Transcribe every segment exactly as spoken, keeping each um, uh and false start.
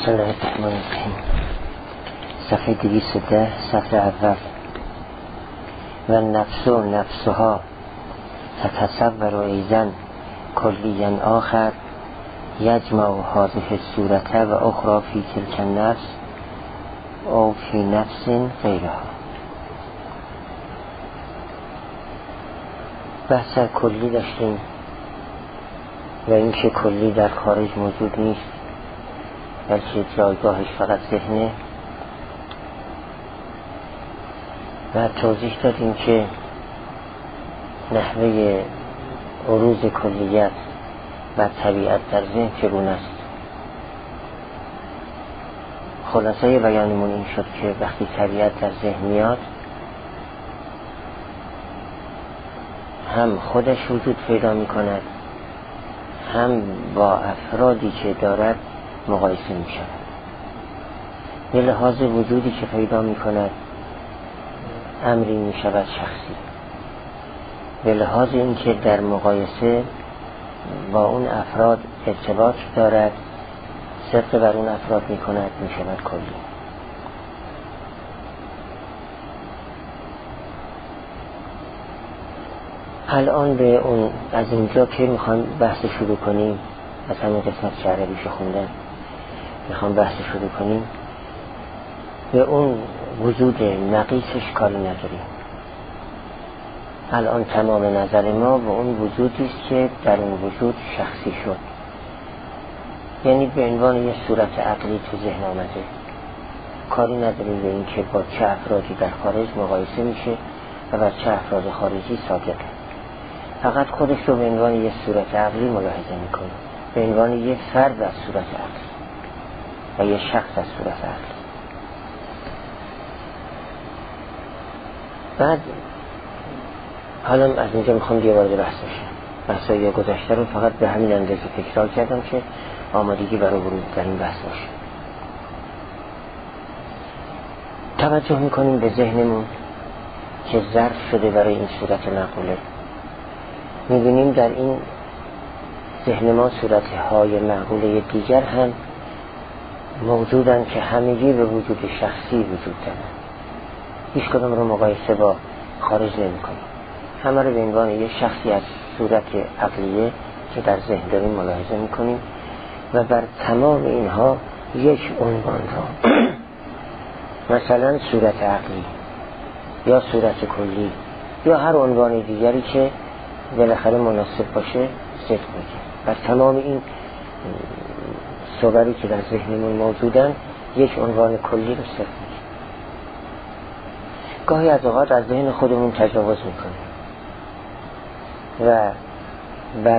بسم الله الرحمن الرحیم. صفحه دویست و ده، صفحه اول. و نفس و نفسها تتصور ایزن کلیا آخر یجمع هذه صورت و اخرى فی تلک النفس او فی نفس غیرها. بحث کلی داشتیم و اینکه کلی در خارج موجود نیست بلکه جایگاهش فقط ذهنه، و توضیح دادیم که نحوه عروض کلیت و طبیعت در ذهن چگونه است. خلاصه بیانمون این شد که وقتی طبیعت در ذهن میاد هم خودش وجود پیدا می کند، هم با افرادی که دارد مقایسه می شود. به لحاظ وجودی که پیدا می کند امری می شود شخصی، به لحاظ این که در مقایسه با اون افراد ارتباط دارد، صدق بر اون افراد می کند، می شود کلی. الان به اون از اینجا که میخوام بحث شروع کنیم، از همین قسمت که عربیشو خوندن میخوام بحث شروع کنیم، به اون وجود نقیصش کاری نداریم. الان تمام نظر ما به اون وجودیست که در اون وجود شخصی شد، یعنی به عنوان یه صورت عقلی تو ذهن آمده. کاری نداریم به این که با چه افرادی در خارج مقایسه میشه و با چه افراد خارجی صادقه. فقط خودش رو به عنوان یه صورت عقلی ملاحظه میکنه، به عنوان یه فرد از صورت عقلی و یه شخص از صورت عقلی. بعد حالا از اینجا میخوام دیگه وارد بحث بشم. بحثای گذشته رو فقط به همین اندازه تکرار کردم که آمادگی برای ورود در این بحث باشه. توجه میکنیم به ذهنمون که ظرف شده برای این صورت معقوله. میبینیم در این ذهن ما صورتهای معقوله دیگر هم موجودن که همگی به وجود شخصی وجود دارن. هیچ کدام رو مقایسه با خارج نمی کنیم، همه رو به عنوان یه شخصی از صورت عقلیه که در ذهن داریم ملاحظه می کنیم و بر تمام اینها یک عنوان را مثلا صورت عقلی یا صورت کلی یا هر عنوان دیگری که بالاخره مناسب باشه صدق میگه. بر تمام این صوری که در ذهنمون موجودن یک عنوان کلی رو صدق میگه. گاهی از اوقات از ذهن خودمون تجاوز میکنیم و بر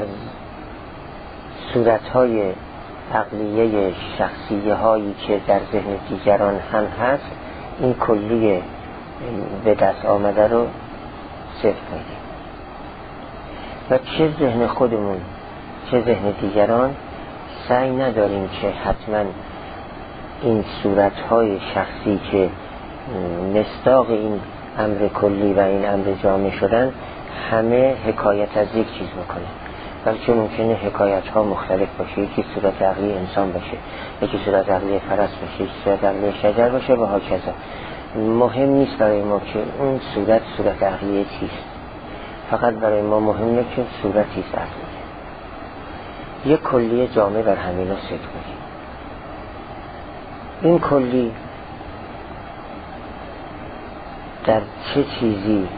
صورتهای عقلیه شخصیه هایی که در ذهن دیگران هم هست این کلی به دست آمده رو صدق میگه. و چه ذهن خودمون چه ذهن دیگران سعی نداریم که حتما این صورتهای شخصی که مصداق این امر کلی و این امر جامع شدن همه حکایت از یک چیز بکنه، بلکه ممکنه حکایت ها مختلف باشه. یکی صورت عقلی انسان باشه، یکی صورت عقلی فرس باشه، یکی صورت عقلی شجر باشه و هاکذا. مهم نیست برای ما که اون صورت صورت عقلی چیست، فقط برای ما مهمه که صورتی است عقلی. یک کلی جامع بر همینا صدق میگه. این کلی در چه چیزی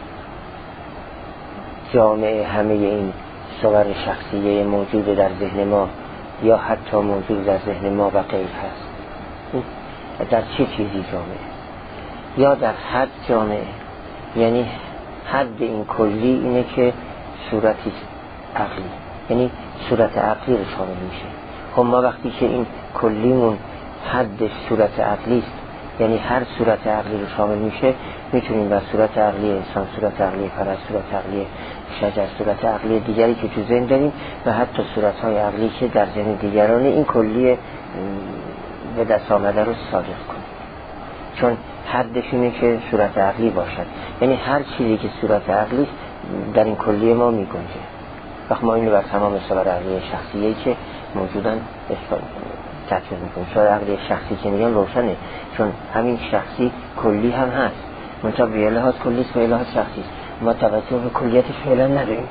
جامع همه این صور شخصیه موجود در ذهن ما یا حتی موجود در ذهن ما و غیر هست؟ در چه چیزی جامعه؟ یا در حد جامعه، یعنی حد این کلی اینه که صورتی عقلی، یعنی صورت عقلی رو شامل میشه. خب ما وقتی که این کلیمون حد صورت عقلی است، یعنی هر صورت عقلی رو شامل میشه، میتونیم بر صورت عقلی انسان، صورت عقلی فرس، صورت عقلی شجر، صورت عقلی دیگری که تو ذهن داریم و حتی صورتهای عقلی که در ذهن دیگران این کلی به دست آمده رو صادق کنیم، چون حدش اینه که صورت عقلی باشد. یعنی هر چیزی که صورت عقلی در این کلی ما میگنجه. وقت ما اینو بر تمام صور عقلی شخصیه‌ای که موجودن تطبیق میکنیم. شاید عقلی شخصی که میگن روشنه، چون همین شخصی کلی هم هست، منتها به لحاظ کلی است، به لحاظ شخصی است. ما توجه به کلیتش فعلا نداریم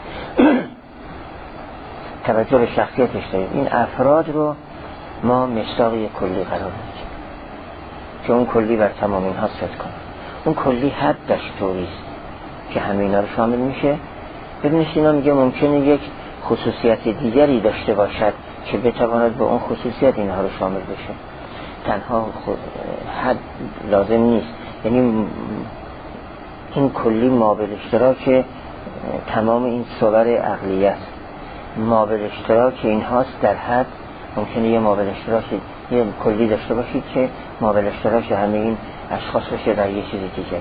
توجه به شخصیتش داریم. این افراد رو ما مصداقی کلی قرار میدیم که اون کلی بر تمام اینها صدق کنه. اون کلی حدش طوری است که همه اینا رو شامل میشه. ببینید اینا میگه ممکنه یک خصوصیت دیگری داشته باشد که بتواند به اون خصوصیت اینها رو شامل بشه. تنها حد لازم نیست، یعنی این کلی مابل اشتراک تمام این صور عقلیه است. مابل اشتراک این هاست در حد. ممکنه یه مابل اشتراک یه کلی داشته باشید که مابل اشتراک همه این اشخاص باشه در یه چیز دیگه،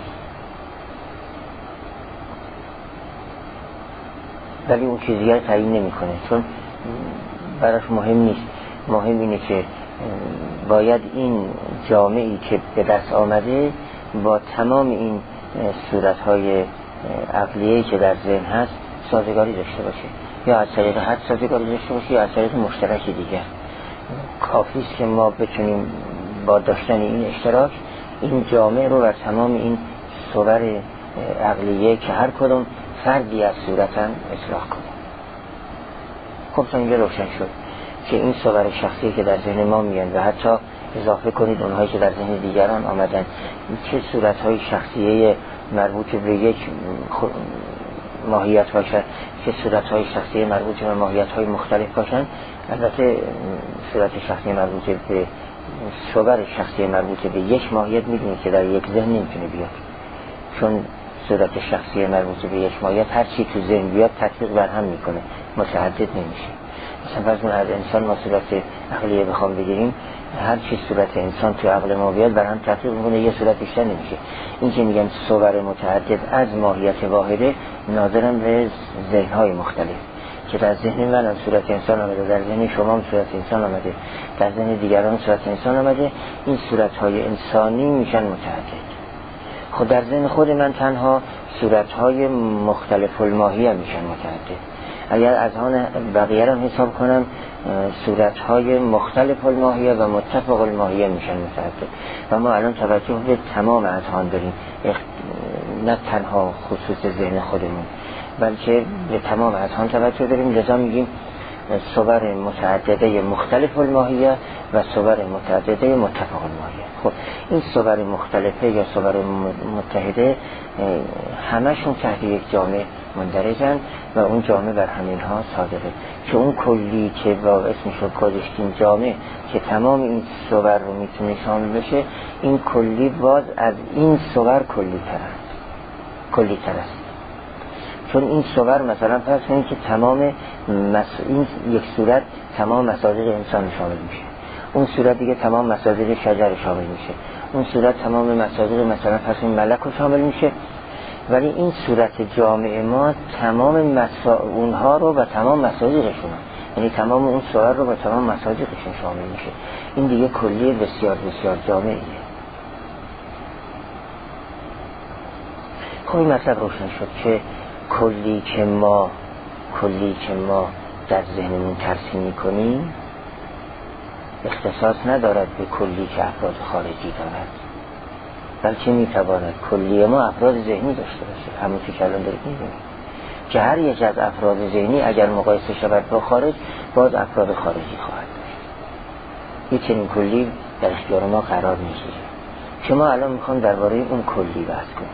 ولی اون چیز دیگر تعیین نمی کنه، چون براش مهم نیست. مهم اینه که باید این جامعی که به دست آمده با تمام این صورتهای عقلیه‌ای که در ذهن هست سازگاری داشته باشه، یا از طریق حد سازگاری داشته باشه یا از طریق مشترکی دیگر. کافی است که ما بتونیم با داشتن این اشتراک این جامعه رو بر تمام این صور عقلیه که هر کدوم فردی از صورتاً اصلاح کنیم. خب تا اینجا روشن شد که این صور شخصی که در ذهن ما میان و حتی اضافه کنید اونهایی که در ذهن دیگران آمدن، چه صورتهای شخصیه مربوط به یک ماهیت باشن، چه صورتهای شخصی مربوط به ماهیت‌های مختلف باشن. البته صورت شخصی مربوط به صور شخصی مربوط به یک ماهیت میدونید که در یک ذهن نمیتونه بیاد، چون صورت شخصی مربوط به یک ماهیت هر چی تو ذهن بیاد تطبیق بر هم میکنه، متعدد نمیشه. مثلا فرض کنید از انسان ما صورت عقلیه بخوام بگیریم، هر چی صورت انسان تو عقل ما بیاد بر هم تطبیق میکنه، یه صورت بیشتر نمیشه. این که میگن صور متعدد از ماهیت واحده ناظرن به ذهن‌های مختلف که در ذهن من صورت انسان آمده، در ذهن شما هم صورت انسان آمده، در ذهن دیگران صورت انسان آمده، این صورت‌های انسانی میشن متعدد. خود در ذهن خود من تنها صورت‌های مختلف الماهیه میشن متعدد. اگر از آن بقیه را حساب کنم صورت‌های مختلف الماهیه و متفق الماهیه میشن متعدد. و ما الان توجه به تمام اذهان داریم، نه تنها خصوص ذهن خودمون بلکه به تمام اذهان توجه داریم. لذا میگیم صور متعدده مختلف الماهیه و صور متعدده متفق الماهیه. خب این صور مختلفه یا صور متحده همشون تحت یک جامعه مندرجن و اون جامعه بر همینها صادقه، که اون کلی که با اسمش رو گذاشتیم جامعه که تمام این صور رو میتونه شامل بشه، این کلی باز از این صور کلی تر است کلی تر است چون این صور مثلا فرض کنید که تمام مس... این یک صورت تمام مصادیق انسان شامل میشه، اون صورت دیگه تمام مصادیق شجر شامل میشه، اون صورت تمام مصادیق مثلا فرض کنید ملک رو شامل میشه. ولی این صورت جامعه ما تمام مسا... اونها رو و تمام مصادیقشون، یعنی تمام اون صور رو و تمام مصادیقشون شامل میشه. این دیگه کلی بسیار بسیار جامعیه. خب این مطلب روشن شد که کلی که ما کلی که ما در ذهنمون ترسیم میکنیم اختصاص ندارد به کلی که افراد خارجی دارد، بلکه میتواند کلی ما افراد ذهنی داشته باشه. همون که الان دارید میدونید که هر یک از افراد ذهنی اگر مقایسه شود با خارج باز افراد خارجی خواهد داشت. یک چنین کلی در اختیار ما قرار میگیره که ما الان میخوام درباره اون کلی بحث کنیم.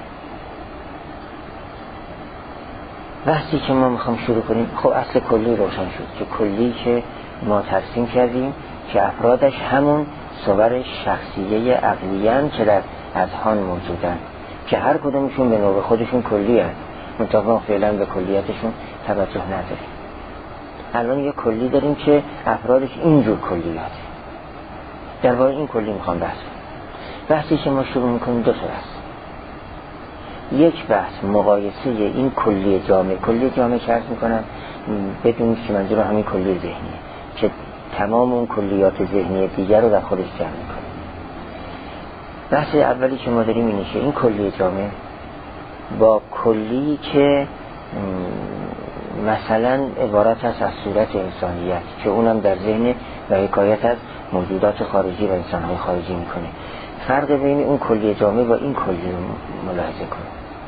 بحثی که ما میخوام شروع کنیم، خب اصل کلی روشن شد که کلی که ما ترسیم کردیم که افرادش همون صور شخصیه عقلیان که در اذهان موجودن، که هر کدومشون به نوع خودشون کلی هست، منطقه فعلا به کلیتشون توجه نداریم. الان یه کلی داریم که افرادش اینجور کلی هست. درباره این کلی میخوام بحث کنم. بحثی که ما شروع میکنیم دو طور است. یک بحث مقایسه این کلی جامعه کلی جامعه که عرض میکنم بدونید که منظور همین کلی ذهنیه که تمام اون کلیات ذهنی دیگر رو در خودش جمع میکنه. بحث اولی که ما داریم اینه که این کلی جامعه با کلی که مثلا عبارت است از صورت انسانیت که اونم در ذهن و حکایت از موجودات خارجی و انسانهای خارجی میکنه. فرق بین اون کلیه جامع با این کلیه رو ملاحظه کنه.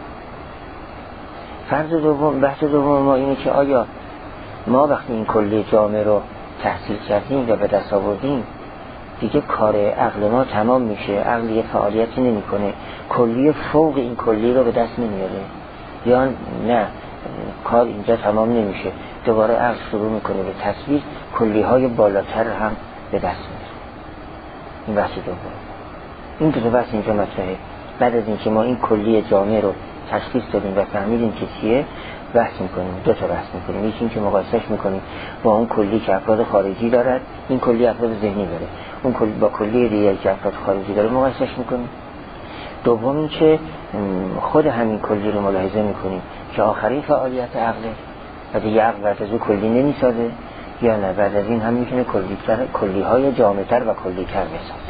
فرض دوم، بحث دوم ما اینه که آیا ما وقتی این کلیه جامع رو تحصیل کردیم و به دست آوردیم دیگه کار عقل ما تمام میشه، عقل یه فعالیتی نمیکنه، کلیه فوق این کلیه رو به دست نمیاره، یا نه کار اینجا تمام نمیشه، دوباره عقل شروع میکنه به تصویر کلیه های بالاتر هم به دست میاره. این بحث دوم. این دو بحث اینجا مطرحه. بعد از اینکه ما این کلیه جامع رو تشخیص دادیم و فهمیدیم که چیه، بحث میکنیم، دو تا بحث میکنیم. یکی این که مقایسهش میکنیم با اون کلی که افراد خارجی دارد، این کلی افراد ذهنی داره، اون کلی با کلی دیگه که افراد خارجی داره مقایسهش میکنیم. دوم این که خود همین کلی رو ملاحظه میکنیم که آخرین فعالیت عقله و دیگه عقل بعد از اون کلی نمیسازه، یا نه بعد از این هم میتونه کلی تر، کلی های جامع‌تر و کلی تر بسازه.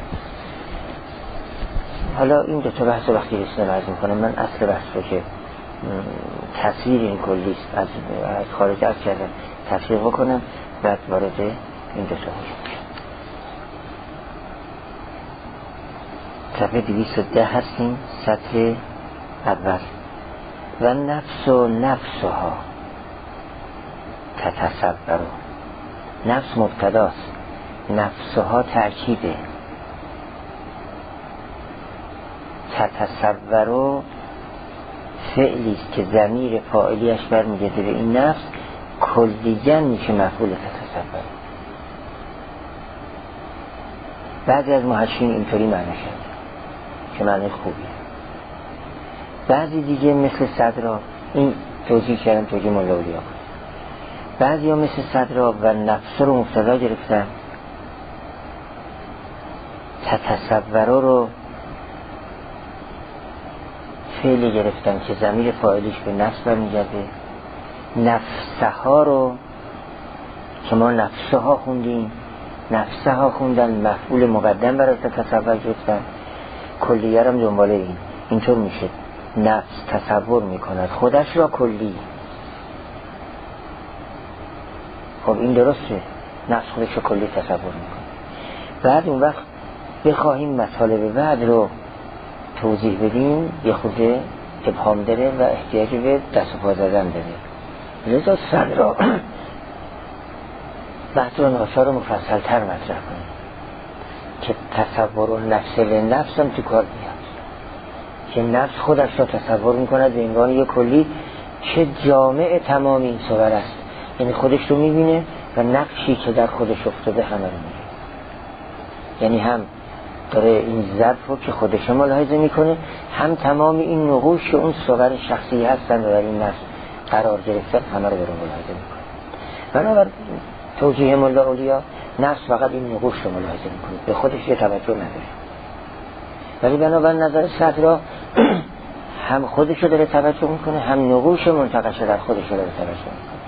حالا این دو تا بحث وقتی رسیدم عرض میکنم، من اصل بحث رو که تصویر این کلیست از خارج از کردم تفریق بکنم، بعد وارد این دو تا میشم. صفحه دویست و ده هستیم، سطر اول. و نفس و نفسها تتصور، نفس مبتداست، نفسها ترکیبه، تتصور فعلیست که ضمیر فاعلیش برمیگرده به این نفس، کلیاً میشه مفعول تتصور. بعضی از محشین اینطوری معنی شد که معنی خوبیه، بعضی دیگه مثل صدرا، این توجیه کردم توجیه مولا اولیا، بعضی ها مثل صدرا و نفس رو مبتدا گرفتن، تتصور رو فعلی گرفتن که ضمیر فاعلیش به نفس برمیگرده، نفسها رو که ما نفسها خوندیم، نفسها خوندن مفعول مقدم برای تصور گرفتن، کلیه هم دنباله این اینطور میشه نفس تصور میکند خودش را کلی. خب این درسته، نفس خودش را کلی تصور میکنه. بعد اون وقت بخواهیم مطالب بعد رو توضیح بدیم یه خود ابهام داره و احتیاج به دست و پا زدن داره، لذا صد را بحث و ناشا رو مفصل تر مطرح کنیم که تصور و نفس لنفس هم تو کار بیاد، که نفس خودش را تصور میکند به عنوان یک کلی که جامع تمام این صور است، یعنی خودش رو میبینه و نقشی که در خودش افتاده همه رو میبینه، یعنی هم داره این ظرف رو که خودش ملاحظه میکنه، هم تمام این نقوش که اون صور شخصی هستن و در این نفس قرار گرفتن همه رو داره ملاحظه میکنه. بنابر توجیه مولا اولیا نفس فقط این نقوش رو ملاحظه میکنه، به خودش یه توجه نداره، ولی بنابر نظر صدرا هم خودش رو داره توجه میکنه، هم نقوش منتقش در خودش رو داره توجه میکنه.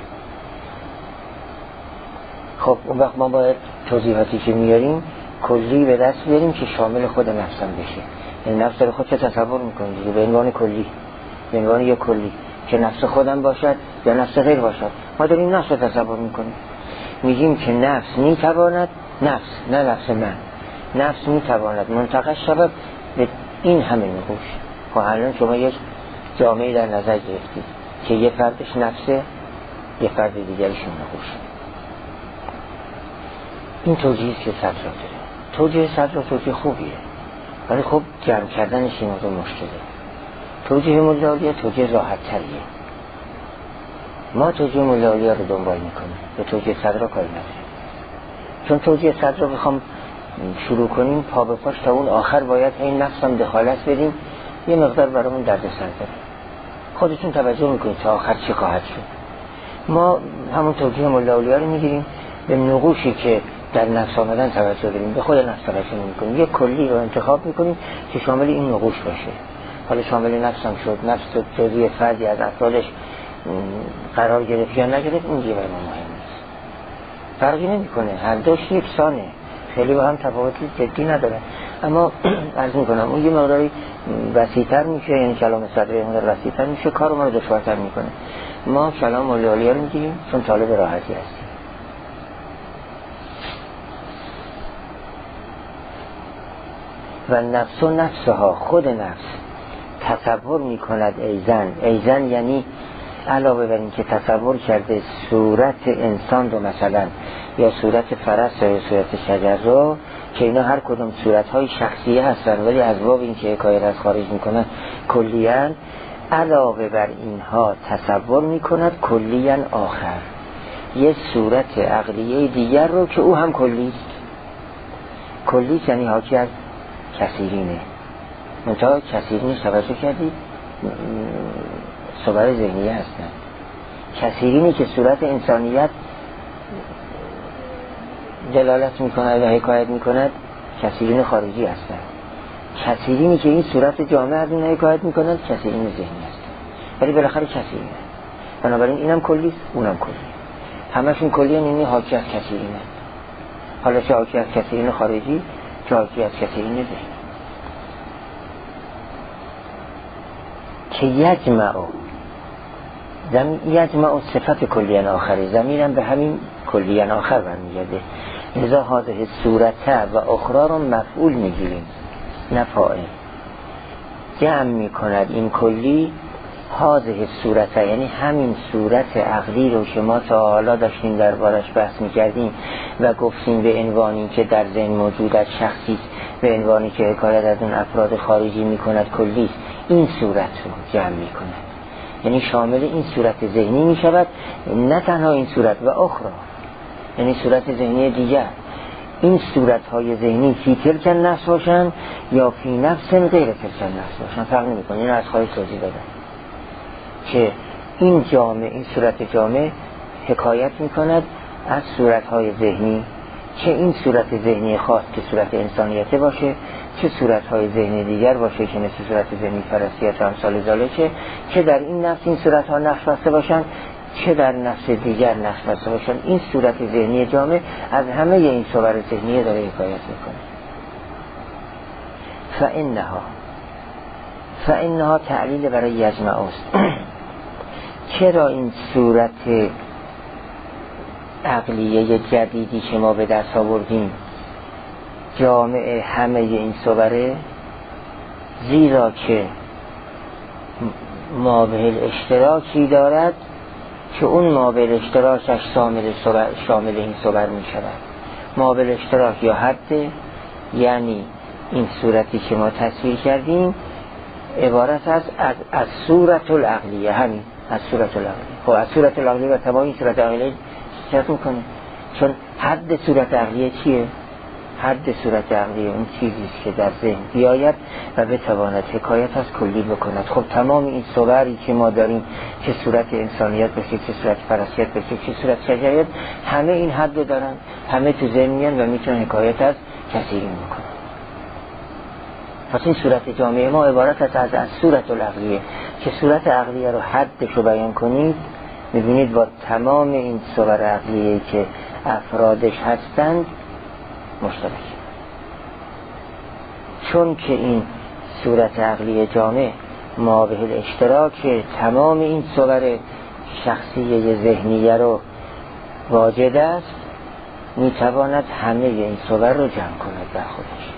خب اون وقت ما باید توضیحاتی که میاریم کلی به دست بیاریم که شامل خود نفسم بشه، یعنی نفس رو خود چه تصور میکنه دیگه به عنوان کلی، به عنوان یک کلی که نفس خودم باشد یا نفس غیر باشد، ما داریم نفس رو تصور میکنیم، میگیم که نفس میتواند، نفس نه نفس من، نفس میتواند منتقش شود به این همه نقوش. خب الان شما یک جامعه در نظر گرفتید که یه فردش نفسه، یه فرد دیگرش نقوش. این توجیهی که صدر داره، توجیه صدر توجیه خوبیه، ولی خب جمع کردنش این موضوع مشکله. توجیه مولا اولیا توجیه راحت تریه، ما توجیه مولا اولیا رو دنبال میکنیم، به توجیه صدر کاری نداریم، چون توجیه صدر رو بخوام شروع کنیم پا به پاش تا اون آخر باید این نفس هم دخالت بدیم، یه مقدار برامون درد سر داره. خودتون توجه میکنید تا آخر چی خواهد شد. ما همون توجیه مولا اولیا رو میگیریم، به نقوشی که در نفس آمدن توجه داریم، به خود نفس توجه نمی‌کنیم، یک کلی رو انتخاب می‌کنیم که شامل این نقوش باشه. حالا شامل نفس هم شد، نفس جزئی فردی از افرادش قرار گرفت یا نگرفت، این دیگه برای ما مهم نیست، فرقی نمی‌کنه، هر دوش یکسانه، خیلی با هم تفاوتی جدی نداره. اما عرض می‌کنم اون یه مقداری وسیع‌تر میشه، یعنی کلام صدر یه مقدار وسیع‌تر میشه، کار ما رو دشوارتر می‌کنه. ما کلام مولا اولیا رو می‌گیریم چون طالب راحتی هستیم. و نفس و نفسها، خود نفس تصور می کند ایزن. ایزن یعنی علاوه بر این که تصور کرده صورت انسان رو مثلا یا صورت فرس یا صورت شجر رو، که اینا هر کدوم صورت‌های شخصیه هستن ولی از باب این که حکایت از خارج میکنن کلیاً، علاوه بر اینها تصور میکند کلیاً آخر، یه صورت عقلیه دیگر رو که او هم کلیست. کلی یعنی حاکی از کثیرینه. منتها کثیرین توجه کردید صور ذهنیه هستن. کثیرینی که صورت انسانیت دلالت میکند و حکایت میکند کثیرین خارجی هستن. کثیرینی که این صورت جامعه از اون حکایت میکند کثیرین ذهنی هستن، ولی بالاخره کثیرینه. بنابراین اینم کلیست اونم کلی، همشون کلی، یعنی حاکی از کثیرینه. حالا چه حاکی از کثیرین خارجی چه حاکی از کثیرین ذهنی. که یجمع یجمع صفت کلیان آخری، ضمیرم به همین کلیان آخر برمیگرده. لذا هذه صورته و اخرى رو مفعول میگیریم نه فاعل. جمع میکند این کلی هذه صورته، یعنی همین صورت عقلی رو که ما تا حالا داشتیم دربارش بحث میکردیم و گفتیم به عنوانی که در ذهن موجود از شخصی، به عنوانی که حکایت از اون افراد خارجی میکند کلیست، این صورت رو جمع میکند، یعنی شامل این صورت ذهنی میشود. نه تنها این صورت و اخرى، یعنی صورت ذهنی دیگر. این صورت های ذهنی فی تلک النفس باشن یا فی نفس غیر تلک النفس باشن فرق نمیکنه. این از خواهی توضیح دادم که این جامعه، این صورت جامعه حکایت میکند از صورت های ذهنی، چه این صورت ذهنی خاص که صورت انسانیته باشه، چه صورت های ذهنی دیگر باشه که مثل صورت ذهنی فرسیت و امثال ذالکه، چه در این نفس این صورت ها نقش بسته باشن، چه در نفس دیگر نقش بسته باشن. این صورت ذهنی جامع از همه این صور ذهنی داره حکایت میکنه. فانها فانها تعلیل برای یجمع است. چرا این صورت عقلیه جدیدی که ما به دست آوردیم جامع همه این صوره؟ زیرا که مابه اشتراکی دارد که اون مابه اشتراکش شامل, شامل این صور می شود. مابه اشتراک یا حد، یعنی این صورتی که ما تصویر کردیم عبارت از از, از صورت العقلیه، همین از صورت العقلیه. خب از صورت العقلیه و تمام این صورت عقلیه چه میکنه؟ چون حد صورت عقلیه چیه؟ حد صورت عقلیه اون چیزیست که در ذهن بیاید و بتواند حکایت از کلی بکند. خب تمام این صوری که ما داریم، چه صورت انسانیت باشه، چه صورت فرسیت باشه، چه صورت شجریت، همه این حد دارن، همه تو ذهن میان و میتونن حکایت از کثیرین بکنن. پس این صورت جامعه ما عبارت است از از صورت العقلیه که صورت عقلیه رو حدش رو بیان کنید، میبینید با تمام این صور عقلیه که افرادش هستند مشترک. چون که این صورت عقلی جامع مابه الاشتراک تمام این صور شخصیه ذهنیه رو واجد است، میتواند همه این صور رو جمع کند در خودش.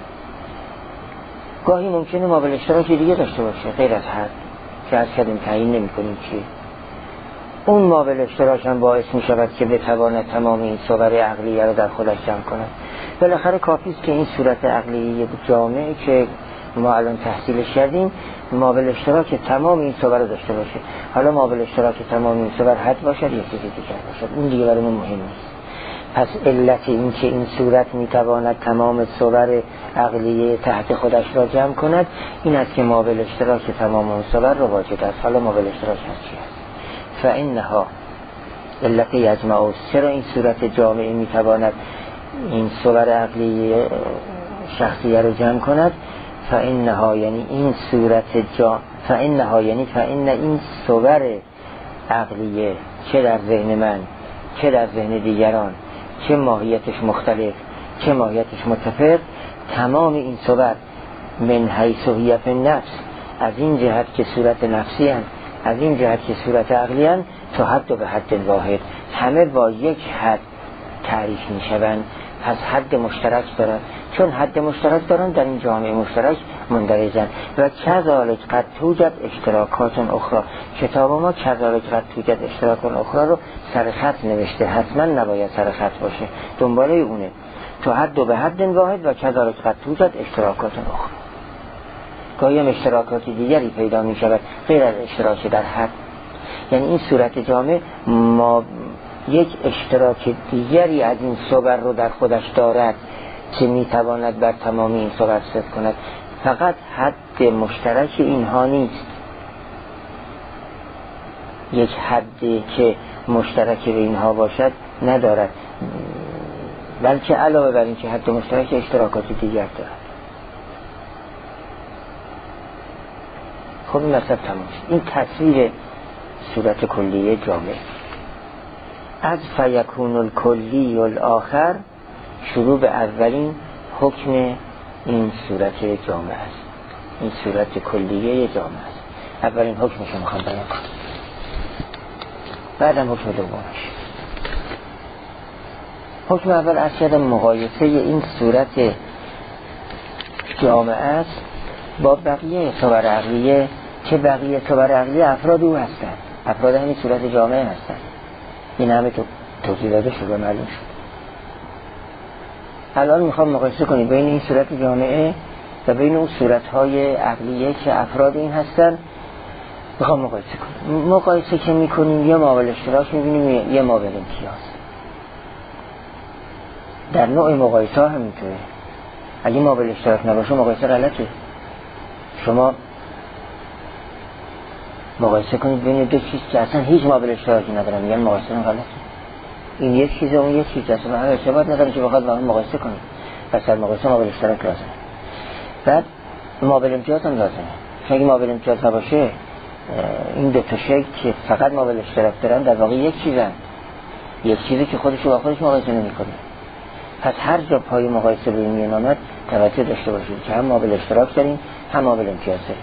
گاهی ممکنه مابه الاشتراک دیگه داشته باشه غیر از حد که از کدیم تعیین نمی کنیم چیه. اون مابه الاشتراک هم باعث می شود که بتواند تمام این صور عقلیه رو در خودش جمع کند. بالاخره کافی است که این صورت عقلیه جامعه که ما الان تحصیلش کردیم مابه الاشتراک تمام این صور رو داشته باشه. حالا مابه الاشتراک تمام این صور حد باشد یا چیزی دیگر باشد، اون دیگه برای ما مهم نیست. پس علت این که این صورت میتواند تمام صور عقلیه تحت خودش را جمع کند این است که مابه الاشتراک تمام اون صور را واجد است. حالا مابه الاشتراک هست چی است؟ فانها علت یجمع است. چرا این صورت جامعه میتواند این صور عقلی شخصیه رو جمع کند؟ فانها یعنی این صورت جا فانها یعنی فان این صور عقلیه چه در ذهن من چه در ذهن دیگران، چه ماهیتش مختلف چه ماهیتش متفق، تمام این صور من حیث هی فی النفس، از این جهت که صورت نفسی هست، از این جهت که صورت عقلی هست، تا حد و به حد واحد، همه با یک حد تعریف می شوند پس حد مشترک دارن، چون حد مشترک دارن در این جامعه مشترک مندرجن. و کذالک قد توجد اشتراکات اخرى، کتاب ما کذالک قد توجد اشتراکات اخرى رو سر خط نوشته، حتما نباید سر خط باشه، دنباله اونه. تو حد و به حد واحد و کذالک قد توجد اشتراکات اخرى. گاهی هم اشتراکات دیگری پیدا می شود غیر از اشتراک در حد. یعنی این صورت جامع ما یک اشتراک دیگری از این صور رو در خودش دارد که می تواند بر تمامی این صور صدق کند، فقط حد مشترک اینها نیست. یک حدی که مشترک به اینها باشد ندارد، بلکه علاوه بر این که حد مشترک اشتراکات دیگر دارد. خب این مطلب تمام شد. این تصویر صورت کلیه جامع. از فیکون الکلی الاخر شروع به اولین حکم این صورت جامع است. این صورت کلیه جامع است. اولین حکمش رو میخوام بیان کنم، بعدم حکم دومش. حکم اول از کردم مقایسه این صورت جامع است با بقیه صور عقلیه، که بقیه صور عقلیه افراد او هستند، افراد همین صورت جامع هستند. این همه تو توضیح داده شده، معلوم شد. الان میخوام مقایسه کنیم بین این صورت جامعه و بین اون صورتهای عقلیه که افراد این هستن. میخوام مقایسه کنیم. مقایسه که میکنیم یه مابل اشتراک میبینیم، یه مابل امتیاز. در نوع مقایسه همینطوره. اگه مابل اشتراک نباشه مقایسه غلطه. شما مقایسه کنید بین دو چیز که اصلا هیچ مابل اشتراکی ندارن، میگن مقایسه غلطه. این یک چیزه اون یک چیزه، اصلا همه ارتباط نداره که بخواد با هم مقایسه کنید. پس در مقایسه مابل اشتراک لازمه. بعد مابل امتیاز هم لازمه. چون اگه مابل امتیاز نباشه این دو تا شی که فقط مابل اشتراک دارن در واقع یک چیزن، یک چیزی که خودش با خودش مقایسه نمی‌کنه. پس هر جا پای مقایسه به این میان آمد توجه داشته باشید که هم مابل اشتراک داریم هم مابل امتیاز داریم.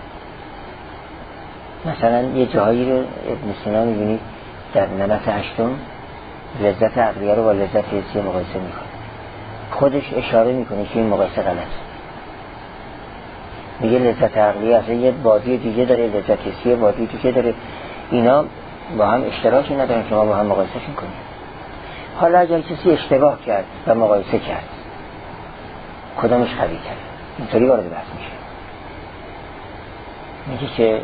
مثلا یه جایی رو ابن سینا می‌بینید در نمط هشتم لذت عقلیه رو با لذت حسی مقایسه می‌کنه. خودش اشاره می‌کنه که این مقایسه غلطه. میگه لذت عقلیه اصلا یه بادی دیگه داره، لذت حسی بادی دیگه داره، اینا با هم اشتراکی ندارن، شما با هم مقایسهشون کنید. حالا اگر کسی اشتباه کرد و مقایسه کرد، کدامش قوی کرد؟ اینطوری وارد بحث میشه. میگه که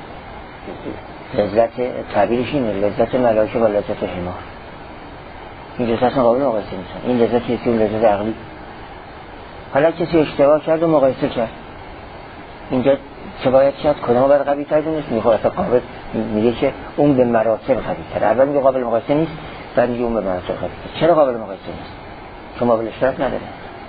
لذت تعبیرش اینه، لذت ملائکه با لذت حمار. این جزء اصلا قابل مقایسه نیستن. این لذت حسی و لذت عقلی. حالا کسی اشتباه کرد و مقایسه کرد، اینجا چه باید کرد؟ کدام باید قوی تر دونست؟ میخواد قابل میگه که اون به مراتب قوی تر. اول میگه قابل مقایسه نیست، بعد میگه اون به مراتب قوی تر. چرا قابل مقایسه نیست؟ چون مابل اشتراک نداره.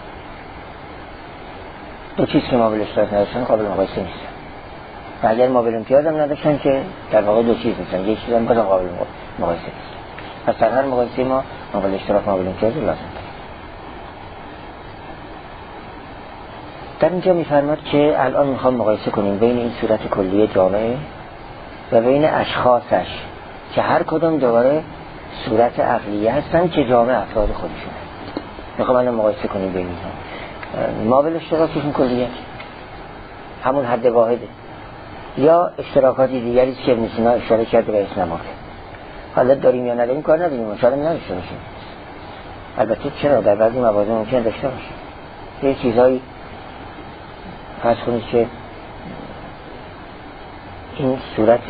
دو چیز که مابل اشتراک نداشتن قابل مقایسه نیست. و اگر مابل امتیاز هم نداشتن که در واقع دو چیز نیستن، یک چیز هم بازم قابل مقایسه نیست. پس در هر مقایسه ما مابل اشتراک مابل امتیاز لازم داریم. در اینجا می‌فرماد که الان میخوام مقایسه کنیم بین این صورت کلیه جامعه و بین اشخاصش که هر کدام دوباره صورت عقلیه هستن که جامعه افراد خودشونه. میخوام الان مقایسه کنیم بین اینها. مابل اشتراکشون کلیه همون حد واحده یا اشتراکاتی دیگری که ابن سینا اشاره کرده به اسم نماده. حالا داریم یا نداریم کار نداریم، شاید نداشته باشیم. البته چرا در بعضی موارد ممکنه داشته باشیم. یه چیزایی فرض کنید که این صورت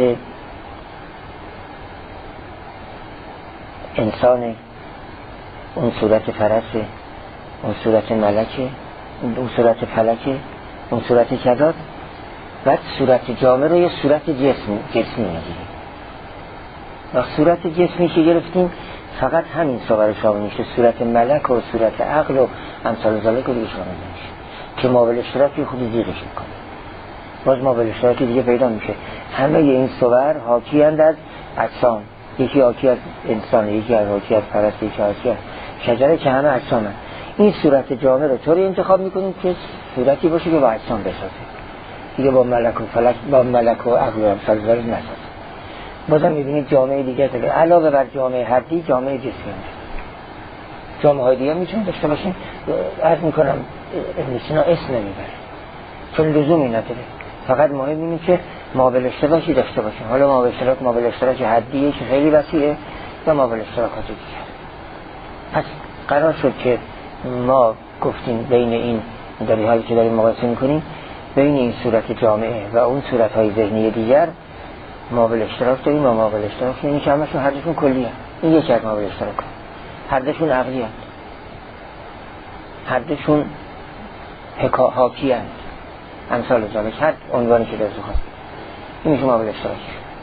انسان، اون صورت فرسه، اون صورت ملکه، اون صورت فلکه، اون صورت کذا، بعد صورت جامع رو یه صورت جسمی جسمی میگیریم. و صورت جسمی که گرفتیم فقط همین صور شامل میشه، صورت ملک و صورت عقل و امثال ذالک رو دیگه شامل نمیشه که مابل اشتراکی خود زیرش میکنه. باز مابل اشتراکی دیگه پیدا میشه. همه این صور حاکی اند از اجسام، یکی حاکی از انسان، یکی از حاکی از فرس، یکی حاکی از شجره، که همه اجسام هست. این صورت جامع رو طوری انتخاب میکنیم که صورتی باشه که با اجسام بسازه، دیگه با ملک و فلک با ملک و عقل و امثال ذالک نسازه. بازم میبینید جامعه دیگه داره علاوه بر جامعه حدی جامعه جسمی هست. جامعه های دیگه میتونیم داشته باشیم. عرض میکنم ابن سینا اسم نمیبره چون لزومی نداره، فقط مهم اینه که مابل اشتراکی داشته باشیم. حالا مابل اشتراک مابل اشتراک حدیه که خیلی وسیعه یا مابل اشتراکات دیگه. پس قرار شد که ما گفتیم بین این در حالی که داریم مقایسه میکنیم بین این صورت جامعه و اون صورت های ذهنی دیگر مابل اشتراک داریم و مابل اشتراک یعنی که همشون هر دوشون کلیه. این یکی از مابل اشتراک هر دوشون عقلی هست، هر دوشون حاکی هست، امثال ذالک هر عنوانی که دارید خواست این میشه مابل اشتراک.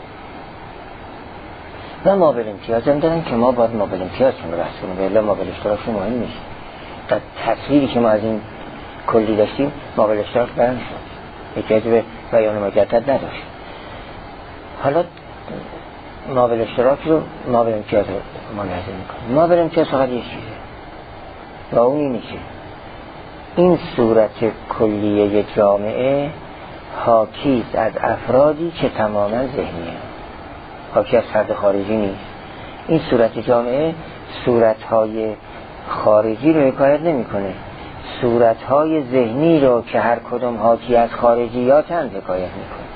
و مابل امتیاز هم دارن که ما باید مابل امتیاز رو بحث کنیم، ولی مابل اشتراک مهم نیست. در تصویری که ما از این کلی داشتیم مابل اشتراک برن شد، احتیاج به بیان مجدد نداشت. حالا مابل اشتراک رو مابل امتیاز رو ملاحظه میکنیم. مابل امتیاز فقط یک چیزه و اون اینه که این صورت کلیه جامعه حاکی است از افرادی که تماما ذهنیه، حاکی از فرد خارجی نیست. این صورت جامعه صورتهای خارجی رو حکایت نمیکنه، صورتهای ذهنی رو که هر کدوم حاکی از خارجیاتند حکایت میکنه.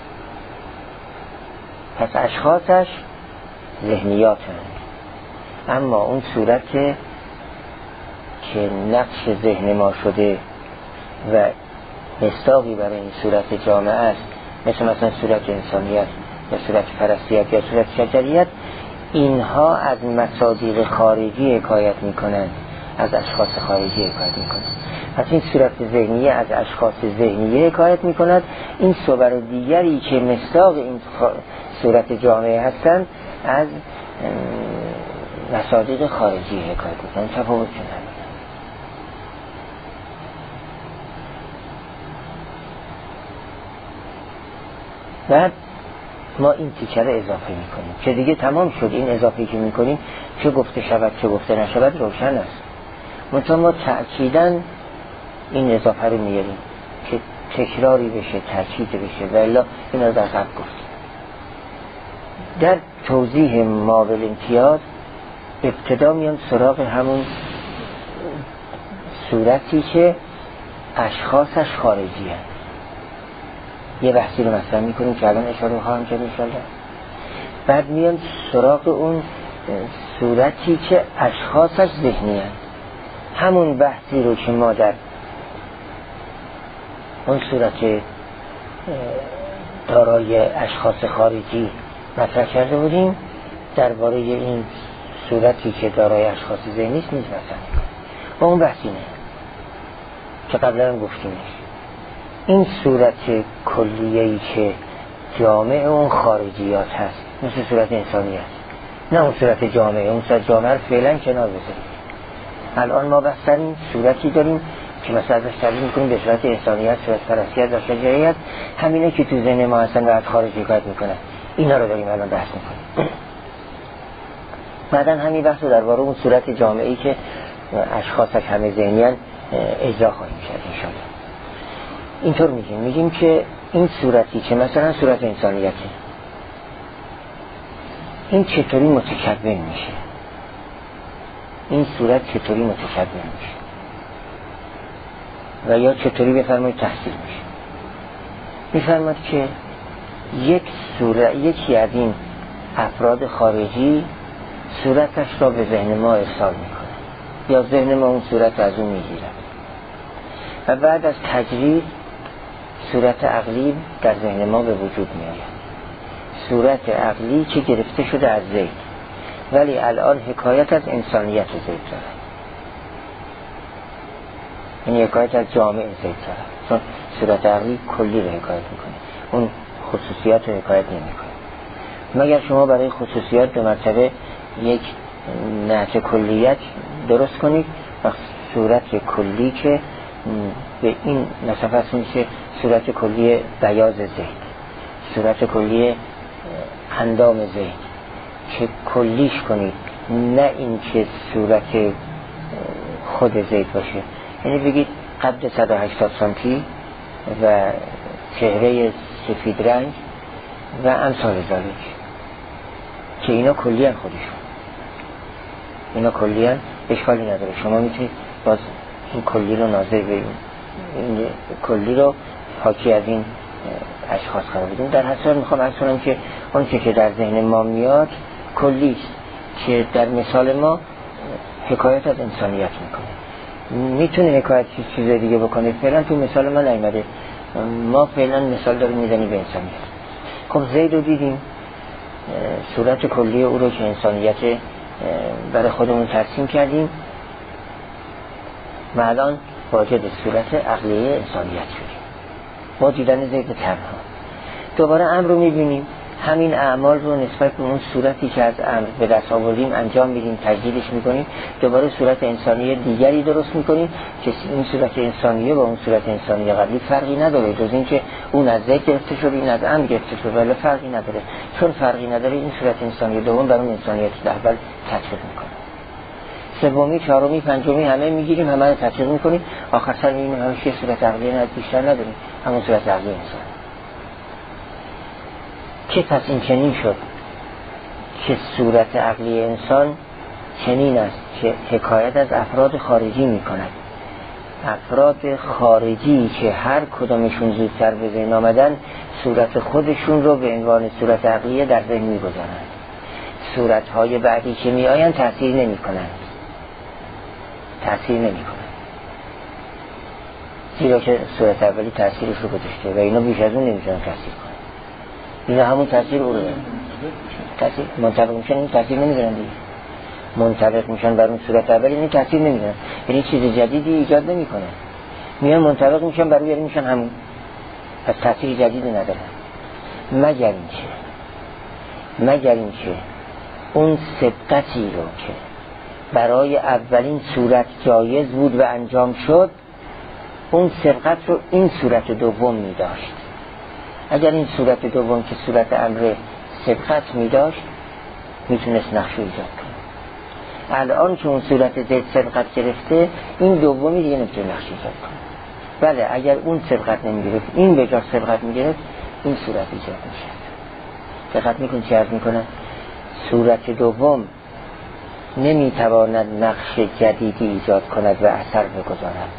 پس اشخاصش ذهنیاتند، اما اون صورت که نقش ذهن ما شده و مصداقی برای این صورت جامعه است، مثل مثلا صورت انسانیت یا صورت پرستیت یا صورت شجریت، اینها از مصادیق خارجی حکایت میکنند، از اشخاص خارجی حکایت میکنند. پس این صورت ذهنیه از اشخاص ذهنیه حکایت میکند. این صور دیگری که مصداق این صورت جامعه هستند از مصادیق خارجی حکایت میکنند. تفاوت کنند. بعد ما این تیکه رو اضافه میکنیم که دیگه تمام شد. این اضافه که میکنیم چه گفته شود چه گفته نشود روشن است، منتها ما تأکیداً این اضافه رو میاریم که تکراری بشه، تأکید بشه، و الا این رو در قبل گفتیم. در توضیح مابل امتیاز ابتدا میان سراغ همون صورتی که اشخاصش خارجی هست. یه بحثی رو مثلا میکنیم که الان اشاره خواهم کرد انشالله. بعد میان سراغ اون صورتی که اشخاصش ذهنی هست، همون بحثی رو که ما در اون صورت دارای اشخاص خارجی مطرح کرده بودیم درباره این صورتی که دارای اشخاص ذهنی است نیز مطرح میکنیم. و اون بحثی نه که قبلا هم گفتیمش. این صورت کلیه‌ای که جامعه اون خارجیات هست مثل صورت انسانی هست، نه اون صورت جامعه. اون صورت جامعه رو فعلا کنار بذاریم. الان ما بحث این صورتی داریم که مثلا ازش تعبیر میکنیم به صورت انسانیت، صورت پرستیت و شجریت، همینه که تو ذهن ما هستن و از خارج حکایت میکنن. اینا رو داریم الان بحث میکنیم. بعدن همین بحث رو درباره اون صورت جامعه‌ای که اشخاصش همه ذهنیان اجرا خواهیم کرد انشاءالله. اینطور میگیم میگیم که این صورتی که مثلا صورت انسانیته، این چطوری متکون میشه؟ این صورت چطوری متکون میشه و یا چطوری بفرمایید تحصیل میشه؟ میفرماید که یک صورت، یکی از این افراد خارجی صورتش را به ذهن ما ارسال میکنه یا ذهن ما اون صورت از اون میگیرد و بعد از تجرید صورت عقلی در ذهن ما به وجود میآید. صورت عقلی که گرفته شده از زید، ولی الان حکایت از انسانیت زید داره، این حکایت از جامعه زید داره، چون صورت عقلی کلی رو حکایت میکنه، اون خصوصیات رو حکایت نمیکنه. مگر شما برای خصوصیات به مرتبه یک نعت کلیت درست کنید و صورت کلی که به این نصفت میشه صورت کلی بیاض زید، صورت کلی اندام زید، که کلیش کنید، نه این که صورت خود زید باشه. یعنی بگید قد صد و هشتاد سانتی و چهره سفید رنگ و امثال ذالک، که اینا کلیان خودشون، اینا کلیان اشکالی نداره. شما میتونید باز این کلی رو ناظر به این کلی رو حاکی از این اشخاص قرار بدیم. در حسن میخوام عرض کنم که اون چه که در ذهن ما میاد کلی است که در مثال ما حکایت از انسانیت میکنه. میتونه حکایت چیز دیگه بکنه، فعلا تو مثال ما نیامده. ما فعلا مثال داریم میزنیم به انسانیت. خب زید رو دیدیم، صورت کلی او رو که انسانیت برای خودمون ترسیم کردیم و الان واجد صورت عقلیه انسانیت شدیم با دیدن زید تنها. دوباره امر رو میبینیم، همین اعمال رو نسبت به اون صورتی که از امر به دست آوردیم انجام میدیم، تجدیدش میکنیم، دوباره صورت انسانی دیگری درست میکنیم که این صورت انسانیه با اون صورت انسانی قبلی فرقی نداره، جز این که اون از زید گرفته شده این از امر گرفته شده، ولی فرقی نداره. چون فرقی نداره این صورت انسانی دوم بر اون انسانیت اول تطبیق میکنه. سومی، چهارمی، پنجمی همه میگیریم، همه رو تطبیق میکنیم، آخر سر میبینیم همش یه صورت عقلی نه بیشتر نداریم، همون صورت عقلی انسان. که پس این چنین شد که صورت عقلی انسان چنین است که حکایت از افراد خارجی می کند. افراد خارجی که هر کدامشون زودتر به ذهن آمدن صورت خودشون رو به عنوان صورت عقلیه در ذهن می گذارند. صورتهای بعدی که می آیند تأثیر نمی کنند تأثیر نمی کنند زیرا که صورت اولی تأثیرش رو گذاشته و اینا بیش از اون نمی تونن تأثیر کنند. اینا همون تأثیر او رو دارن، تأثیر منطبق میشن، این تأثیر نمیذارن دیگه، منطبق میشن بر اون صورت اولی، این تأثیر نمیذارن، یعنی چیز جدیدی ایجاد نمیکنه، میان منطبق میشن بر اون یعنی میشن همون، پس تأثیر جدیدی ندارن. مگر اینکه مگر اینکه اون سبقتی رو که برای اولین صورت جایز بود و انجام شد، اون سبقت رو این صورت دوم میداشت. اگر این صورت دوم که صورت امر سبقت می داشت میتونست نقش رو ایجاد کنه. الان که اون صورت زید سبقت گرفته، این دومی دیگه نمیتونه نقش ایجاد کنه. بله اگر اون سبقت نمی گرفت، این به جا سبقت می گرفت، این صورت ایجاد میشه. دقت میکن چی عرض میکنه؟ صورت دوم نمیتواند نقش جدیدی ایجاد کند و اثر بگذارد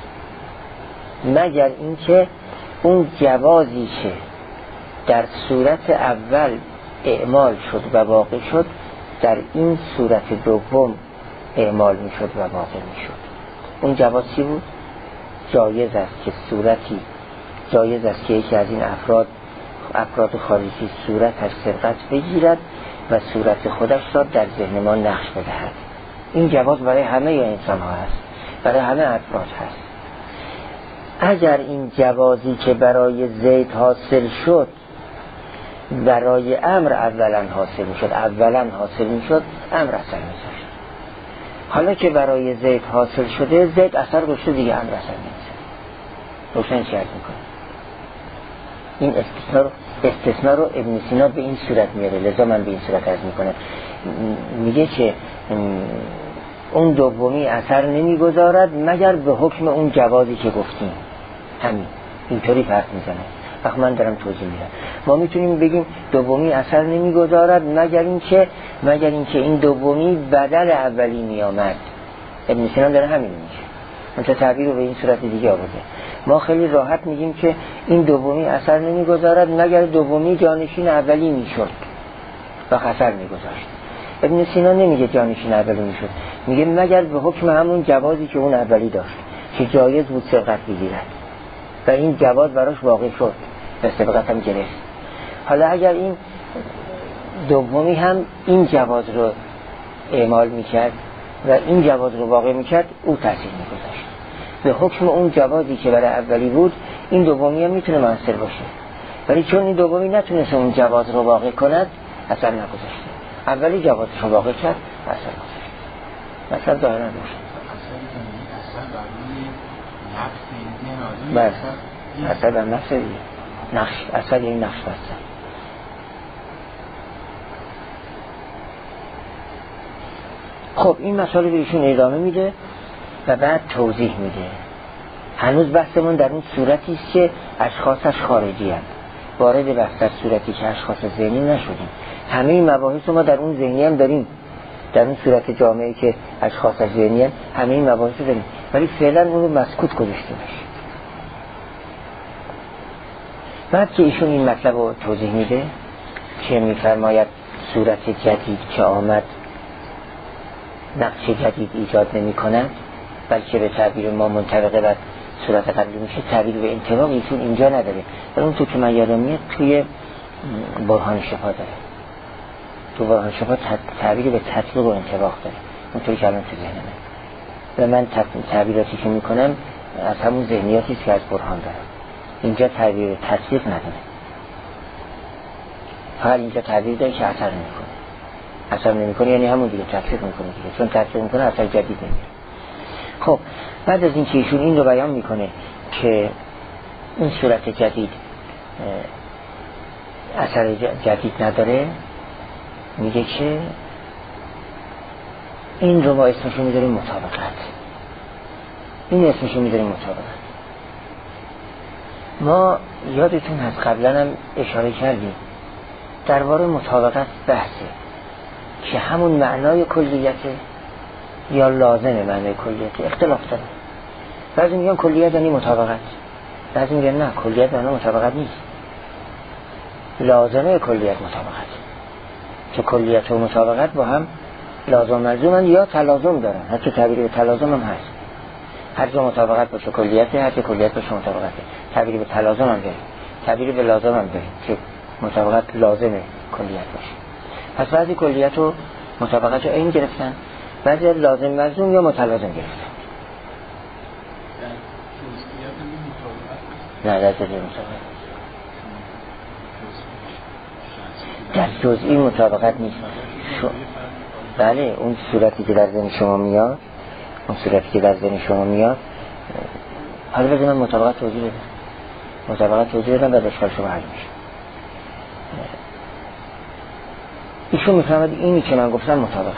مگر اینکه اون جوازی که در صورت اول اعمال شد و واقع شد در این صورت دوم اعمال می شد و واقع می شد. اون جواز چی بود؟ جایز است که صورتی جایز است که یکی از این افراد افراد خارجی صورت از سبقت بگیرد و صورت خودش را در ذهن ما نقش بدهد. این جواز برای همه انسان ها هست، برای همه افراد هست. اگر این جوازی که برای زید حاصل شد برای امر اولا حاصل می شد اولا حاصل می شد امر اثر می شد. حالا که برای زید حاصل شده، زید اثر گذاشته دیگه امر اثر می شد. روشن چی عرض می کنه؟ این استثناء رو, استثناء رو ابن سینا به این صورت میاره، لذا من به این صورت عرض می کنه. میگه که اون دومی اثر نمی گذارد مگر به حکم اون جوازی که گفتیم. همین اینطوری فرق میزنه. وقت من دارم توضیح میدم. ما میتونیم بگیم دومی اثر نمیگذارد مگر اینکه مگر اینکه این دومی بدل اولی میامد. ابن سینا داره همین میگه، منتها تعبیر رو به این صورت دیگه آورده. ما خیلی راحت میگیم که این دومی اثر نمیگذارد مگر دومی جانشین اولی میشد و اثر میگذاشت. ابن سینا نمیگه جانشین اولی میشد، میگه مگر به حکم همون جوازی که اون اولی داشت که جایز بود سبقت بگیرد و این جواز براش واقع شد و سبقت هم گرفت. حالا اگر این دومی هم این جواز رو اعمال میکرد و این جواز رو واقع میکرد، او تأثیر میگذاشت به حکم اون جوازی که برای اولی بود. این دومی هم میتونه مؤثر باشه، ولی چون این دومی نتونست اون جواز رو واقع کند اثر نگذاشت. اولی جوازش رو واقع کرد اثر گذاشت. مثلا ظاهرا روشن بله اثر در نفس دیگه، نقش اثر یعنی نقش بستن. خب این مسئله به ایشون ادامه میده و بعد توضیح میده. هنوز بحثمون در اون صورتی است که اشخاصش خارجی هستند، وارد بحث در صورتی که اشخاص ذهنی نشدیم. همه این مباحث ما در اون ذهنی هم داریم، در اون صورت جامعه که اشخاص از ذهنی هم همه این مباحث داریم، ولی فعلا اون رو مسکوت گذاشته باشه. بعد که ایشون این مطلب رو توضیح میده که میفرماید صورت جدید که آمد نقش جدید ایجاد نمی کند، بلکه به تعبیر ما منطبقه بر صورت قبلی میشه. تعبیر به انطباق ایشون اینجا نداره، ولی اون تو که من یادم میاد توی برهان شفا داره. تو برهان شفا تعبیر به تطبیق و انطباق داره، اونطوری که الان تو ذهنمه و من تعبیراتی که میکنم از همون ذهنیاتی که از برهان دارم. اینجا تعبیر به تطبیق نداره، فقط اینجا تعبیر داره که اثر نمیکنه. اثر نمیکنه یعنی همون دیگه تطبیق میکنه دیگه، چون تطبیق میکنه اثر جدید نمیره. خب بعد از این که ایشون این رو بیان میکنه که این صورت جدید اثر جدید نداره، میگه که این رو ما اسمشو میذاریم مطابقت. این اسمشو میذاریم مطابقت. ما یادتون هست قبلا هم اشاره کردیم درباره مطابقت بحثه که همون معنای کلیته یا لازم معنای کلیته اختلاف داره. بعضی میگن کلیت یعنی مطابقت، بعضی میگن نه کلیت یعنی مطابقت نیست، لازمه کلیت مطابقت. که کلیت و مطابقت با هم لازم ملزومن یا تلازم دارن، حتی تعبیر به تلازم هم هست. هر جا مطابقت باشه کلیته، هر جا کلیت باشه مطابقته. تعبیر به تلازم هم داریم، تعبیر به لازم هم داریم که مطابقت لازمه کلیت باشه. پس بعضی کلیت و مطابقت رو این گرفتن، بعضی لازم ملزوم یا متلازم گرفتن. نه در جزئی مطابقت در جزئی مطابقت نیست. شو... بله اون صورتی که در ذهن شما میاد، اون صورتی که در ذهن شما میاد حالا بذارم مطابقت توضیح بدم. مطابقت توضیح بدم بعد اشکال شما حل میشه. ایشون میفهمد اینی که من گفتم مطابقت.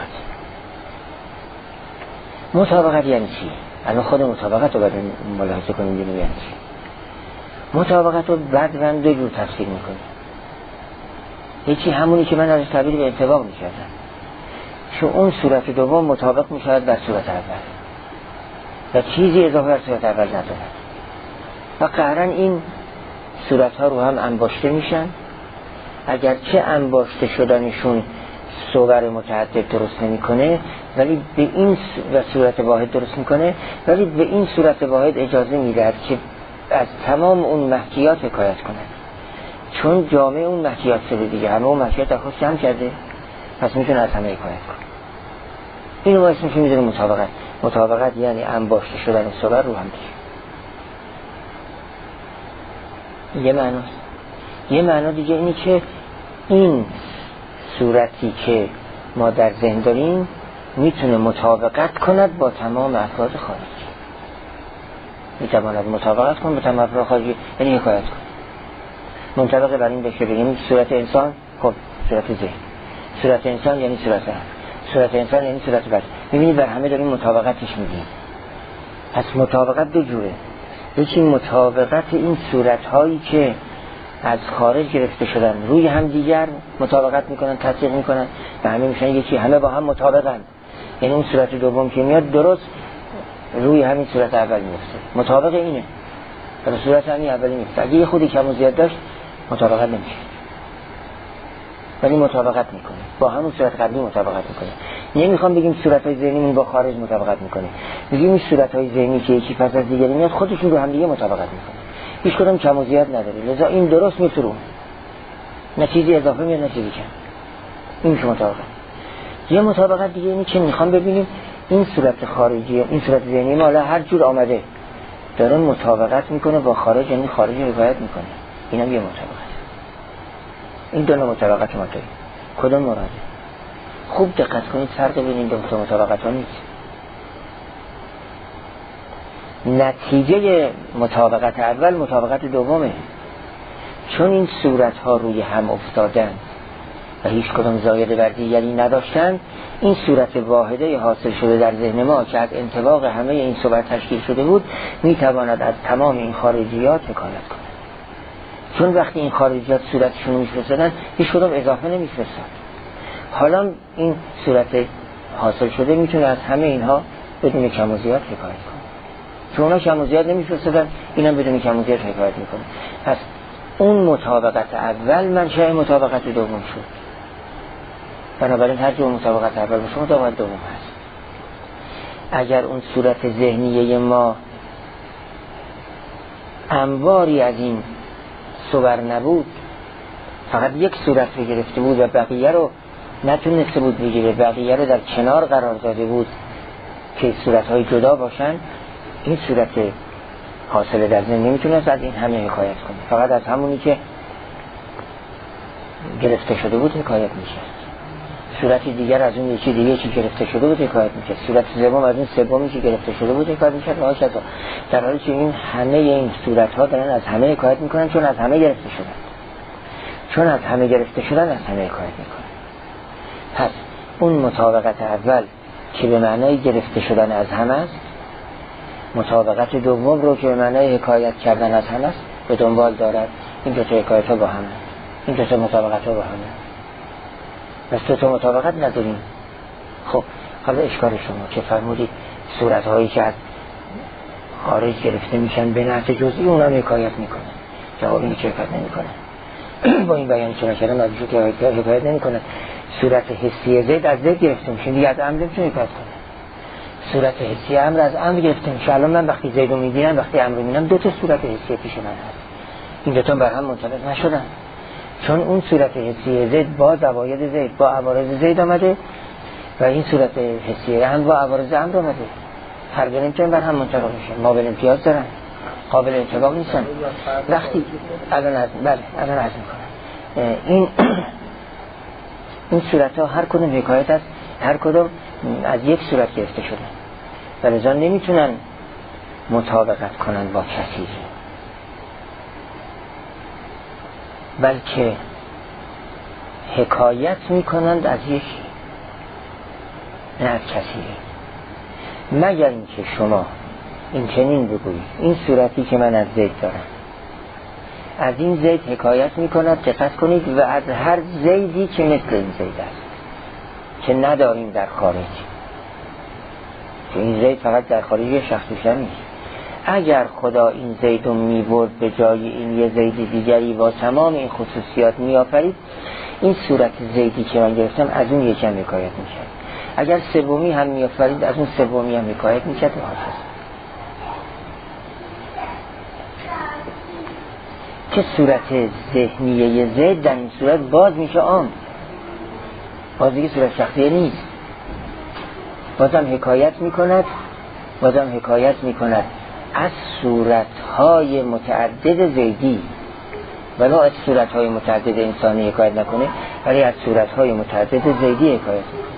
مطابقت یعنی چی؟ الان خود مطابقت رو باید ملاحظه کنیم ببینیم یعنی چی. مطابقت رو بعد من دو جور تفسیر میکنیم. یکی همونی که من از تعبیر به انطباق میکردم، چون اون صورت دوم مطابق میشود بر صورت اول و چیزی اضافه بر صورت اول ندارد و قهرن این صورت ها رو هم انباشته میشن. اگرچه انباشته شدنشون صور متعدد درست نمیکنه، ولی به این و صورت واحد درست میکنه، ولی به این صورت واحد اجازه میدهد که از تمام اون محکیات حکایت کنه، چون جامعه اون محکیات شده دیگه، همه اون محکیات در خودش جمع کرده، پس میتونه از همه حکایت کنه. اینو ما اسمش میذاریم مطابقت. مطابقت یعنی انباشته شدن صور رو هم دیگه. یه معناست. یه معنا دیگه اینی که این صورتی که ما در ذهن داریم میتونه مطابقت کند با تمام افراد خارجی. میتواند مطابقت کند با تمام افراد خارجی، یعنی حکایت کند. منطبق بر این بشه بگیم صورت انسان، خب صورت ذهن. صورت انسان یعنی صورت هم. صورت انسان یعنی صورت بس. میبینید بر همه داریم مطابقتش میدیم. پس مطابقت دو جوره. یکی مطابقت این صورت هایی که از خارج گرفته شدن روی هم دیگر مطابقت میکنن، تطبیق میکنن و همه میشن یکی، همه با هم مطابقن. یعنی اون صورت دوم که میاد درست روی همین صورت اول میفته، مطابق اینه. در صورت همین اولی میفته. اگه یه خودی کم و زیاد داشت مطابقت نمیشه، ولی مطابقت میکنه با همون صورت قبلی مطابقت میکنه. نمیخوام بگیم صورت‌های ذهنیمون با خارج مطابقت میکنه، میگیم این صورت‌های ذهنی که یکی پس از دیگری میاد خودشون رو هم دیگه مطابقت میکنه، هیچ کدوم کم و زیاد نداره، لذا این درست میتونه نه چیزی اضافه میاد نه چیزی کم. این میشه مطابقت. یه مطابقت دیگه اینه که میخوام ببینیم این صورت خارجی، این صورت ذهنی ما حالا هر جور آمده داره مطابقت میکنه با خارج، یعنی خارج حکایت میکنه. اینم یه مطابقت. این دو نوع مطابقت ما داریم. کدوم مراده؟ خوب دقت کنید فرق بین این دو مطابقت ها نیست. نتیجه مطابقت اول مطابقت دومه، چون این صورت ها روی هم افتادن و هیچ کدام زایده بر دیگری نداشتن. این صورت واحده حاصل شده در ذهن ما که از انطباق همه این صورت تشکیل شده بود میتواند از تمام این خارجیات حکایت کنه، چون وقتی این خارجیات صورتشون میفرستادن هیچ کدام اضافه نمیفرستاد. حالا این صورت حاصل شده میتونه از همه اینها بدون کم و زیاد حکایت کنه، چون اونا کم و زیاد نمیفرستادن، اینم بدون کم و زیاد حکایت میکنه. پس اون مطابقت اول منشأ مطابقت دوم شد. بنابراین هر جور مطابقت اول باشه مطابقت دوم هست. اگر اون صورت ذهنیه ما انواری از این صور نبود، فقط یک صورت رو گرفته بود و بقیه رو نتونسته بود بگیره، بقیه رو در کنار قرار داده بود که صورتهای جدا باشن، این صورت حاصل در ذهن نمیتونست از این همه حکایت کنه، فقط از همونی که گرفته شده بود حکایت میشه. صورت دیگر از اون یکی دیگه چی گرفته شده بود حکایت میشه، صورت سوم از اون سومی که گرفته شده بود حکایت میشه. راحت در حالی که این همه این صورت ها دارن از همه حکایت میکنن، چون از همه گرفته شدن، چون از همه گرفته شدن از همه حکایت میکنن. پس اون مطابقت اول که به معنای گرفته شدن از همه است، مطابقت دوم رو که به معنای حکایت کردن از همه است به دنبال دارد. این دو تا حکایت ها با همه، این دو تا مطابقت ها با همه. پس دو تا مطابقت نداریم. خب حالا اشکال شما که فرمودید صورت هایی که از خارج گرفته میشن به نحو جزئی اونم حکایت میکنن. جواب اینه که حکایت نمیکنن. با این بیان که نکردم از ایشون که حکایت نمیکنن. صورت حسی زید از زید گرفته میشه، دیگه از امر نمیتونه حکایت کنه. صورت حسی امر از امر گرفته میشه. الان من وقتی زید رو میبینم، وقتی امر رو میبینم، دو تا صورت حسی پیش من هست. این دو تا بر هم منطبق نشدن، چون اون صورت حسی زید با زواید زید با عوارض زید آمده و این صورت حسی امر با عوارض امر آمده. هر دو نمیتونن بر هم منطبق میشن، ما به امتیاز دارن، قابل انطباق نیستن. وقتی الان از بله الان عرض میکنم این این صورت ها هر کدوم حکایت است، هر کدوم از یک صورت گرفته شده و لذا نمیتونن مطابقت کنن با کثیر، بلکه حکایت میکنند از یک نه از کثیری. مگر اینکه شما این چنین بگویید این صورتی که من از زید دارم، از این زید حکایت میکند، دقت کنید، و از هر زیدی که مثل این زید است که نداریم در خارج، که این زید فقط در خارج شخصیش نیست. اگر خدا این زید رو میبرد به جای این یه زید دیگری با تمام این خصوصیات میآفرید، این صورت زیدی که من گرفتم از اون یکم حکایت میشد. اگر سومی هم میآفرید از اون سومی هم حکایت میشد. و که صورت ذهنیه زید در این صورت باز میشه عام، باز دیگه صورت شخصیه نیست، بازم حکایت میکند، بازم حکایت میکند از صورتهای متعدد زیدی، ولی از صورتهای متعدد انسانی حکایت نکنه، ولی از صورتهای متعدد زیدی حکایت میکنه.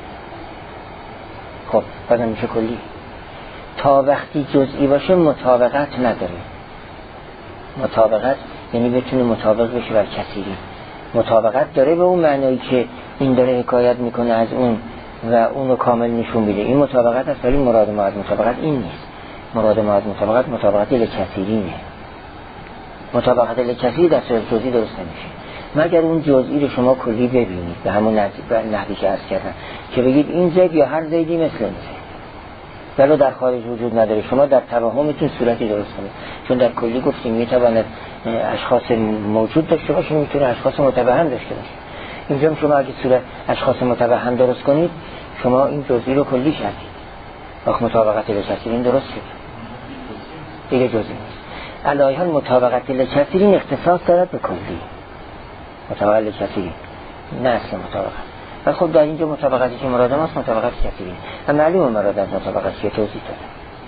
خب بازم میشه کلی. تا وقتی جزئی باشه مطابقت نداره. مطابقت یعنی بتونه مطابق بشه بر کثیری. مطابقت داره به اون معنایی که این داره حکایت میکنه از اون و اونو کامل نشون میده، این مطابقت است، ولی مراد ما از مطابقت این نیست. مراد ما از مطابقت مطابقت لکثیرینه. مطابقت لکثیر در صورت جزئی درست نمیشه مگر اون جزئی رو شما کلی ببینید به همون نحوی که عرض کردم، که بگید این زید یا هر زیدی مثل این زید، ولو در خارج وجود نداره، شما در توهمتون صورتی درست کنید. چون در کلی گفتیم میتواند اشخاص موجود داشته باشه، میتونه اشخاص متوهم داشته باشه. اینجا شما اگه صورت اشخاص متوهم درست کنید، شما این جزئی رو کلی کردید. وقت مطابقت لکثیرین درست شد، دیگه جزئی نیست. علی حال مطابقت لکثیرین اختصاص دارد به کلی. مطابقت لکثیرین نه اصل مطابقت. و خب در اینجا مطابقتی که مراد ماست مطابقت کثیرین. و معلومه مراد از مطابقت چیه، توضیح دادم.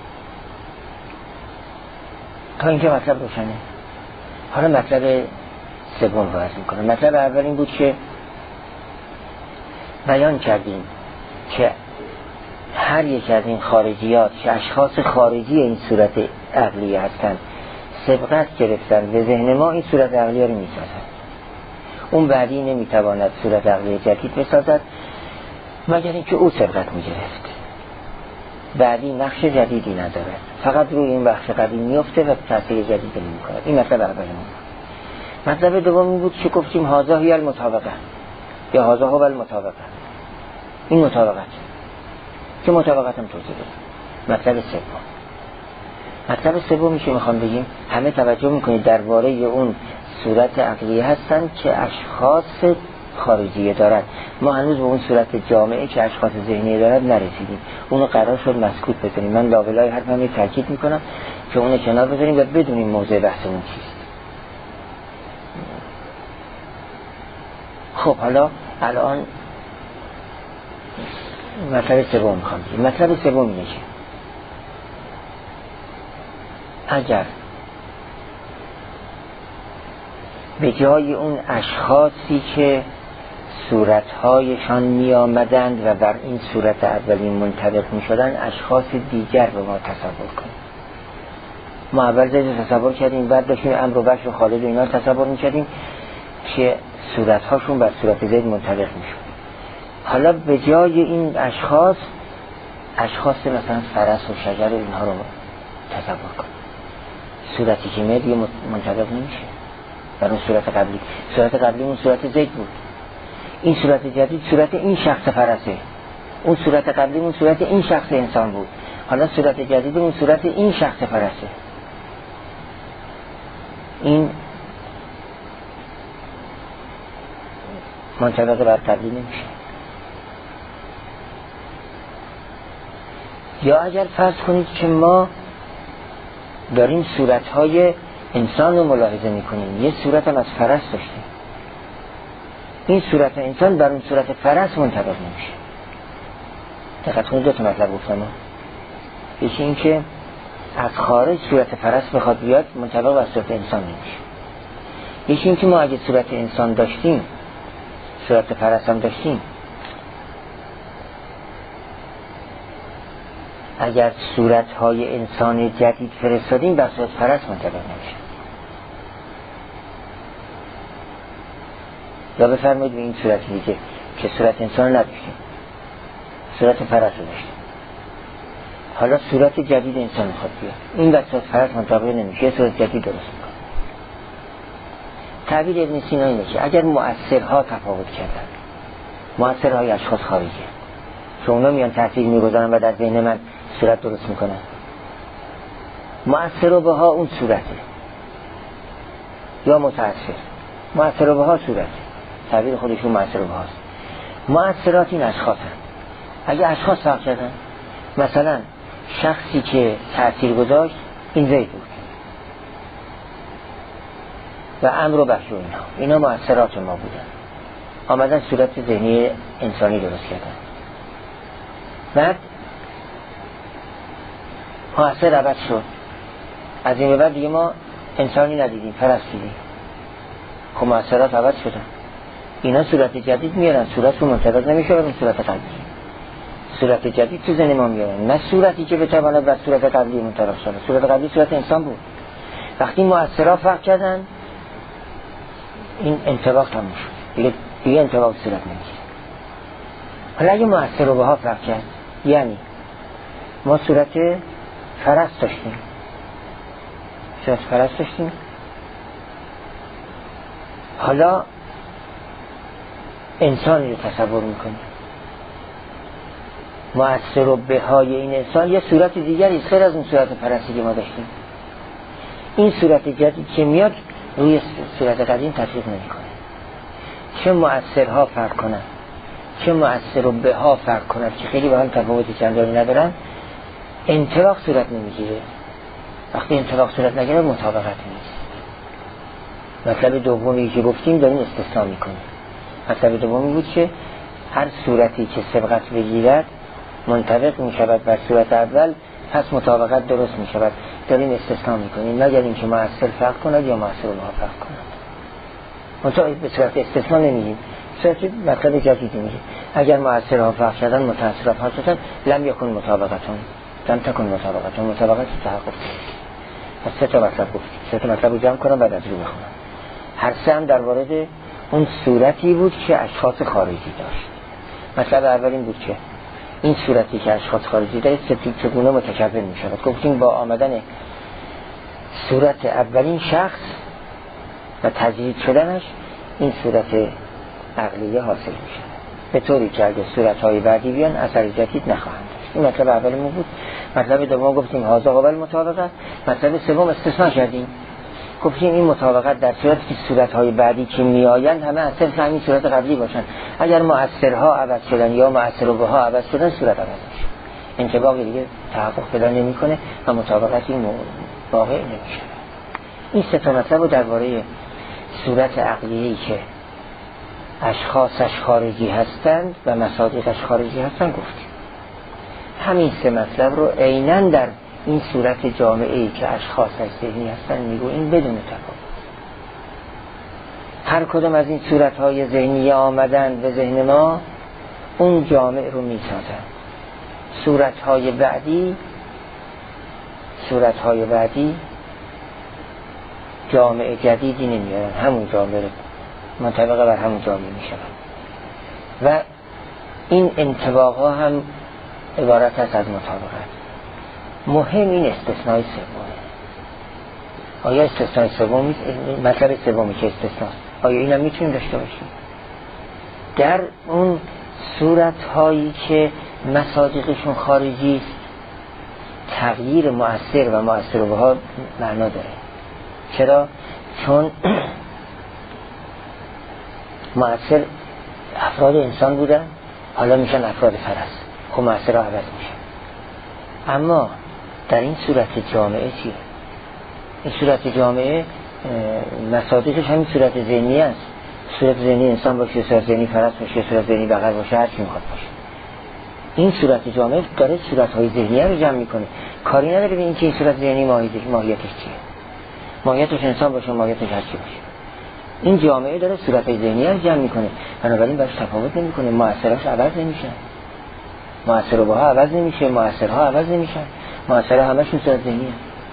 تا اینجا مطلب روشنه. حالا مطلب سوم رو عرض میکنم. مطلب اول این بود که بیان کردیم که هر یک از این خارجیات که اشخاص خارجی این صورت عقلی هستند سبقت گرفتن به ذهن ما، این صورت عقلی رو میسازن. اون بعدی نمیتواند صورت عقلی جدید بسازد مگر اینکه او سبقت میگرفت. بعدی نقش جدیدی ندارد، فقط روی این بخش قدیم میفته و تاثیر جدیدی نمیکنه. این مطلب اول ما. مطلب دوم این بود که گفتیم هذا هی المطابقه یا هذا هو المطابقه. این مطابقت که مطابقت هم توضیح بدم. مطلب سوم مطلب سومی که میخوام بگیم، همه توجه میکنید درباره اون صورت عقلیه هستن که اشخاص خارجیه دارد. ما هنوز به اون صورت جامعه که اشخاص ذهنیه دارد نرسیدیم. اونو قرار شد مسکوت بزنیم. من لابلای حرفم یه تاکید میکنم که اونو کنار بذاریم و بدونیم موضوع بحثمون چیست. خب حالا الان مطلب سوم میخوام بگیم. مطلب سوم اینه که اگر به جای اون اشخاصی که صورتهایشان می آمدند و بر این صورت اولین منطبق می شدن اشخاص دیگر رو ما تصور کنیم. ما اول زید تصور کردیم، بعد داشتیم امر و بشر و خالد و اینا تصور می کردیم که صورتهاشون بر صورت زید منطبق می شد. حالا به جای این اشخاص اشخاص مثلا فرس و شجر و اینها رو تصور کنیم. صورتی که میاد یه منطبق نمیشه بر اون صورت قبلی. صورت قبلی اون صورت زید بود، این صورت جدید صورت این شخص فرسه، اون صورت قبلی اون صورت این شخص انسان بود، حالا صورت جدید اون صورت این شخص فرسه. این منطبق بر قبلی نمیشه. یا اگر فرض کنید که ما داریم صورتهای انسان رو ملاحظه میکنیم، یه صورت هم از فرس داشتیم، این صورت انسان بر اون صورت فرس منطبق نمیشه. دقیق کنید دو تا مطلب گفتم. یکی این که از خارج صورت فرس بخواد بیاد منطبق بر صورت انسان نمیشه. یکی این که ما اگه صورت انسان داشتیم صورت فرس هم داشتیم، اگر صورتهای انسان جدید فرستادیم بر صورت فرس منطبق نمیشه. یا بفرمایید به این صورت دیگه که صورت انسان نداشتیم، صورت فرس رو داشتیم، حالا صورت جدید انسان میخواد بیاد، این بر صورت فرس منطبق نمیشه، صورت جدید درست میکنه. تعبیر ابن سینا اینه که اگر مؤثرها تفاوت کردن، مؤثرهای اشخاص خارجی که اونا میان تاثیر میگذارن و در ذهن من صورت درست میکنن، مؤثر به ها اون صورته یا متأثر، مؤثر به ها صورته، تعبیر خودشون مؤثر به هاست. مؤثرات این اشخاص هم. اگه اشخاص فرق کردن، مثلا شخصی که تأثیر گذاشت این زید بود و امر و بشر اینا اینا مؤثرات ما بودن، آمدن صورت ذهنی انسانی درست کردن. بعد مؤثر عوض شد، از این به بعد دیگه ما انسانی ندیدیم، فرس دیدیم. خب مؤثرات عوض شدن، اینا صورت جدید میارن، صورت رو منطبق نمیشه با صورت قبلی. صورت جدید تو ذهن ما میارن، نه صورتی که بتواند بر صورت قبلی منطبق شده. صورت قبلی صورت انسان بود. وقتی مؤثرات فرق کردن این انطباق تموم شد، دیگه دیگه انطباق صورت نمیشه. حالا اگه مؤثر رو به ها فرق کرد، یعنی ما صورت فرس داشتیم، صورت فرس داشتیم، حالا انسانی رو تصور میکنیم، مؤثر رو به های این انسان یه صورت دیگری خیر از اون صورت فرسی که ما داشتیم. این صورت جدید که میاد روی صورت قدیم تطبیق نمیکنه. چه مؤثرها فرق کنن، چه مؤثر رو به ها فرق کنن که خیلی با هم تفاوتی چندانی ندارن، انطباق صورت نمیگیره. وقتی انطباق صورت نگیره مطابقت نیست. مطلب دومی که گفتیم داریم استثناء میکنیم. مطلب دومی بود که هر صورتی که سبقت بگیرد منطبق میشود بر صورت اول، پس مطابقت درست میشود. داریم استثناء میکنیم مگر اینکه مؤثر فرق کند یا مؤثر رو فرق کند. منطقه به صورت استثناء نمیگیم، صورت مطلب جدیدی میگیم. اگر مؤثرها فرق کردن، متأثرها فرق کردن، لم یکن مطابقتون، لم تکن مطابقتون، مطابقت تحقق. پس سه تا مطلب گفتیم، سه تا مطلب رو جمع کنم بعد از رو بخونم. هر سه هم در مورد اون صورتی بود که اشخاص خارجی داشت. مطلب اول این بود که این صورتی که اشخاص خارجی داره چگونه متکون می شود. گفتیم با آمدن صورت اولین شخص و تجدید شدنش این صورت عقلیه حاصل می شود، به طوری که اگه صورت‌های بعدی بیان اثر جدید نخواهند داشت. این مطلب اولمون بود. مطلب دوم گفتیم هازا قابل مطابقت. مطلب سوم استثناء کردیم، گفتیم این مطابقت در صورتی که صورت‌های بعدی که میآیند همه از طرف همین صورت قبلی باشن. اگر مؤثرها عوض شدن یا مؤثرها عوض شدن صورت عوض میشه، انطباق دیگه تحقق پیدا نمیکنه و مطابقتی واقع نمیشه. این سه تا مطلب رو درباره صورت عقلیه‌ای که اشخاصش خارجی هستند و مصادیقش خارجی هستند گفتیم. همین سه مطلب رو عیناً در این صورت جامعه‌ای که اشخاصش ذهنی هستند میگوییم بدون تفاوت. هر کدام از این صورت‌های ذهنی آمدن به ذهن ما اون جامعه رو میسازند. صورت‌های بعدی صورت‌های بعدی جامعه جدیدی نمیارن، همون جامعه منطبق بر همون جامعه میشن و این انطباق‌ها هم عبارت است از مطابقت. مهم این استثناء سومه. آیا استثناء سومی مطلب سومی که استثناست، آیا این هم میتونیم داشته باشیم؟ در اون صورت‌هایی که مصادیقشون خارجی است تغییر مؤثر و مؤثرها معنا داره. چرا؟ چون مؤثر افراد انسان بودن، حالا میشن افراد فرس، خب مؤثر ها عوض میشن. اما در این صورت جامعه چیه؟ این صورت جامعه مصادیقش همین صورت ذهنی است. صورت ذهنی انسان باشه، صورت ذهنی فرس باشه، صورت ذهنی بقر باشه، هر چی میخواد باشه. این صورت جامعه داره صورت‌های ذهنی رو جمع میکنه. کاری نداره به این که این صورت ذهنی ماهیتش ماهیتش چیه. ماهیتش انسان باشه، ماهیتش هر چی باشه. این جامعه داره صورت‌های ذهنی رو جمع میکنه. بنابراین باش تفاوت نمیکنه، مؤثراش عوض نمیشن. مؤثرها عوض نمیشه، مؤثرها عوض نمیشن. مؤثرها همشون صورت ذهنیه.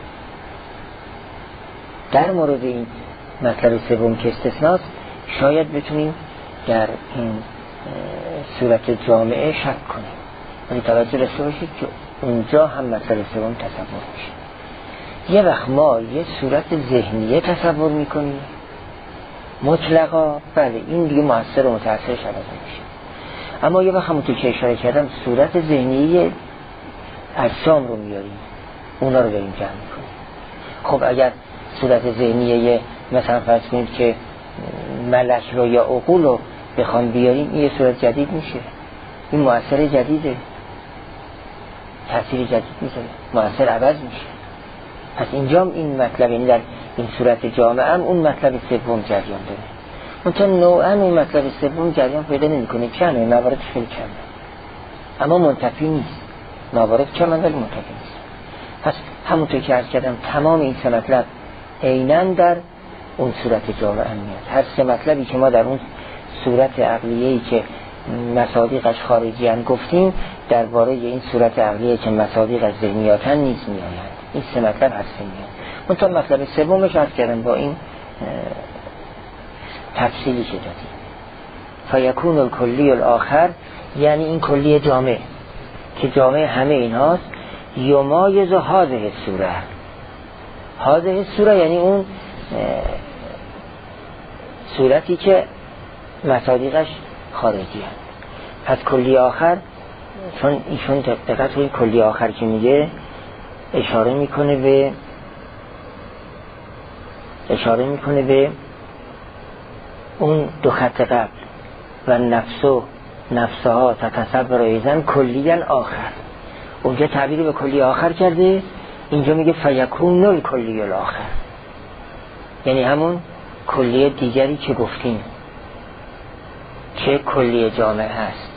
در مورد این مطلب سوم که استثناست شاید بتونیم در این صورت جامعه شک کنیم، ولی توجه داشته باشید که اونجا هم مطلب سوم تصور میشه. یه وقت ما یه صورت ذهنیه تصور میکنیم مطلقا، بله این دیگه مؤثر و متأثرش عوض نمیشه. اما یه وقت همونطور که اشاره کردم صورت ذهنیه اجسام رو میاریم، اونا رو داریم جمع میکنیم. خب اگر صورت ذهنیه مثلا فرض کنید که ملک رو یا عقول رو بخوام بیاریم، این یه صورت جدید میشه، این مؤثر جدیده، تأثیر جدید میذاره، مؤثر عوض میشه. پس اینجا این مطلب، یعنی در این صورت جامعه هم اون مطلب سوم جریان داره. منتها نوعا این مطلب سوم جریان پیدا نمیکنه، کمه، موارد خیلی کمه، اما منتفی نیست. موارد کمه ولی منتفی نیست. پس همونطور که عرض کردم تمام این سه مطلب عیناً در اون صورت جامعه میاد. هر سه مطلبی که ما در اون صورت عقلیه‌ای که مصادیقش خارجی ان گفتیم درباره این صورت عقلیه که مصادیقش ذهنیاتن نیست میآیند. این سه مطلب هست میاد. منتها مطلب سومش عرض کردم با این تفصیلی که دادیم. فیکون الکلی الاخر، یعنی این کلی جامعه که جامعه همه اینهاست، یمایز هذه الصوره. هذه الصوره یعنی اون صورتی که مصادیقش خارجی هست. پس کلی آخر، چون ایشون دقت روی کلی آخر که میگه اشاره میکنه به اشاره میکنه به اون دو خط قبل و نفسو نفسها تتصور ایزن کلیاً آخر. اونجا تعبیر به کلی آخر کرده، اینجا میگه فیکون نل کلی الاخر، یعنی همون کلیه دیگری که گفتیم که کلیه جامعه هست.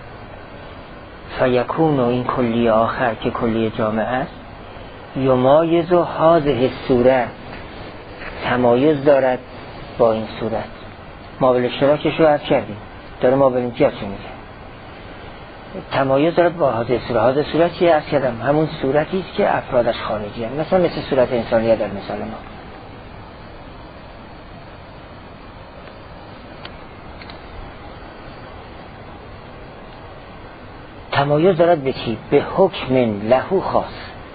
فیکون این کلیه آخر که کلیه جامعه است، یمایز و هذه الصوره، تمایز دارد با این صورت. مابل اشتراکش رو عرض کردیم، داره مابل امتیاز چه میگه، تمایز دارد با هذه صورت. هذه صورت چیه عرض کردم؟ همون صورتی است که افرادش خارجی هست، مثلا مثل صورت انسانیه در مثال ما. تمایز دارد به چی؟ به حکم لهو خاص،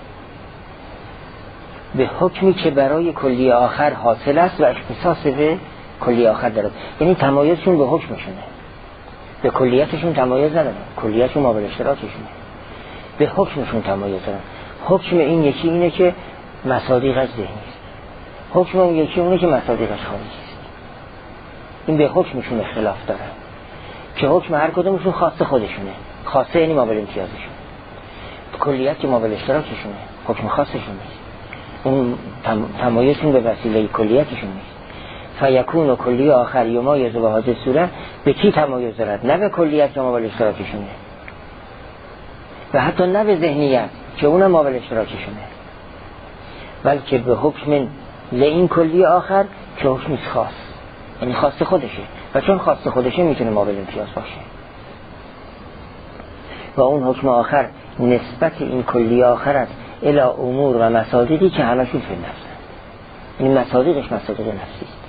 به حکمی که برای کلی آخر حاصل است و اختصاص به کلی آخر دارد. یعنی تمایزشون به حکمشونه، به کلیتشون تمایز ندارن، کلیتشون مابل اشتراکشونه. به حکمشون تمایز دارن. حکم این یکی اینه که مصادیقش ذهنی است، حکم اون یکی اونه که مصادیقش خارجی است. این به حکمشون اختلاف دارن که حکم هر کدومشون خاص خودشونه. خاصه یعنی مابل امتیازشون، کلیت که مابل اشتراکشونه، حکم خاصشون نیست. اون تمایزشون به وسیله کلیتشون نیست. فیکون و کلی آخر یمایز و هذه صورت به کی تمایز دارد؟ نه به کلیت که مابل اشتراکشونه و حتی نه به ذهنیت که اونم مابل اشتراکشونه، بلکه به حکم لئین کلی آخر که حکم خاص، یعنی خاص خودشه و چون خاص خودشه میتونه مابل امتیاز باشه. و اون حکم آخر نسبت این کلی آخر است الی امور و مصادیقی که همشون فی النفس، این مصادیقش مصادیق نفسی است.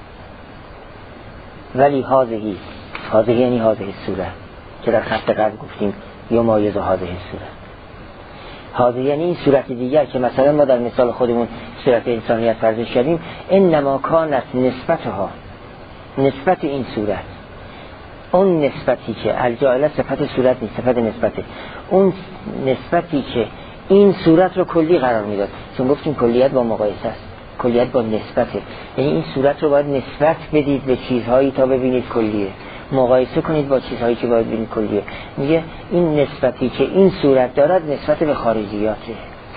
ولی هذهی هذهی یعنی هذه صورت که در خط قبل گفتیم یمایز هذه صورت، هذه یعنی این صورت دیگر که مثلا ما در مثال خودمون صورت انسانیت فرضش کردیم، انما کانت نسبتها، نسبت این صورت، اون نسبتی که الجاهله صفت صورت نیست، صفت نسبته، اون نسبتی که این صورت رو کلی قرار میداد. چون گفتیم کلیت با مقایسه است، کلیت با نسبته، یعنی این صورت رو باید نسبت بدید به چیزهایی تا ببینید کلیه، مقایسه کنید با چیزهایی که باید ببینید کلیه. میگه این نسبتی که این صورت دارد نسبت به خارجیاته،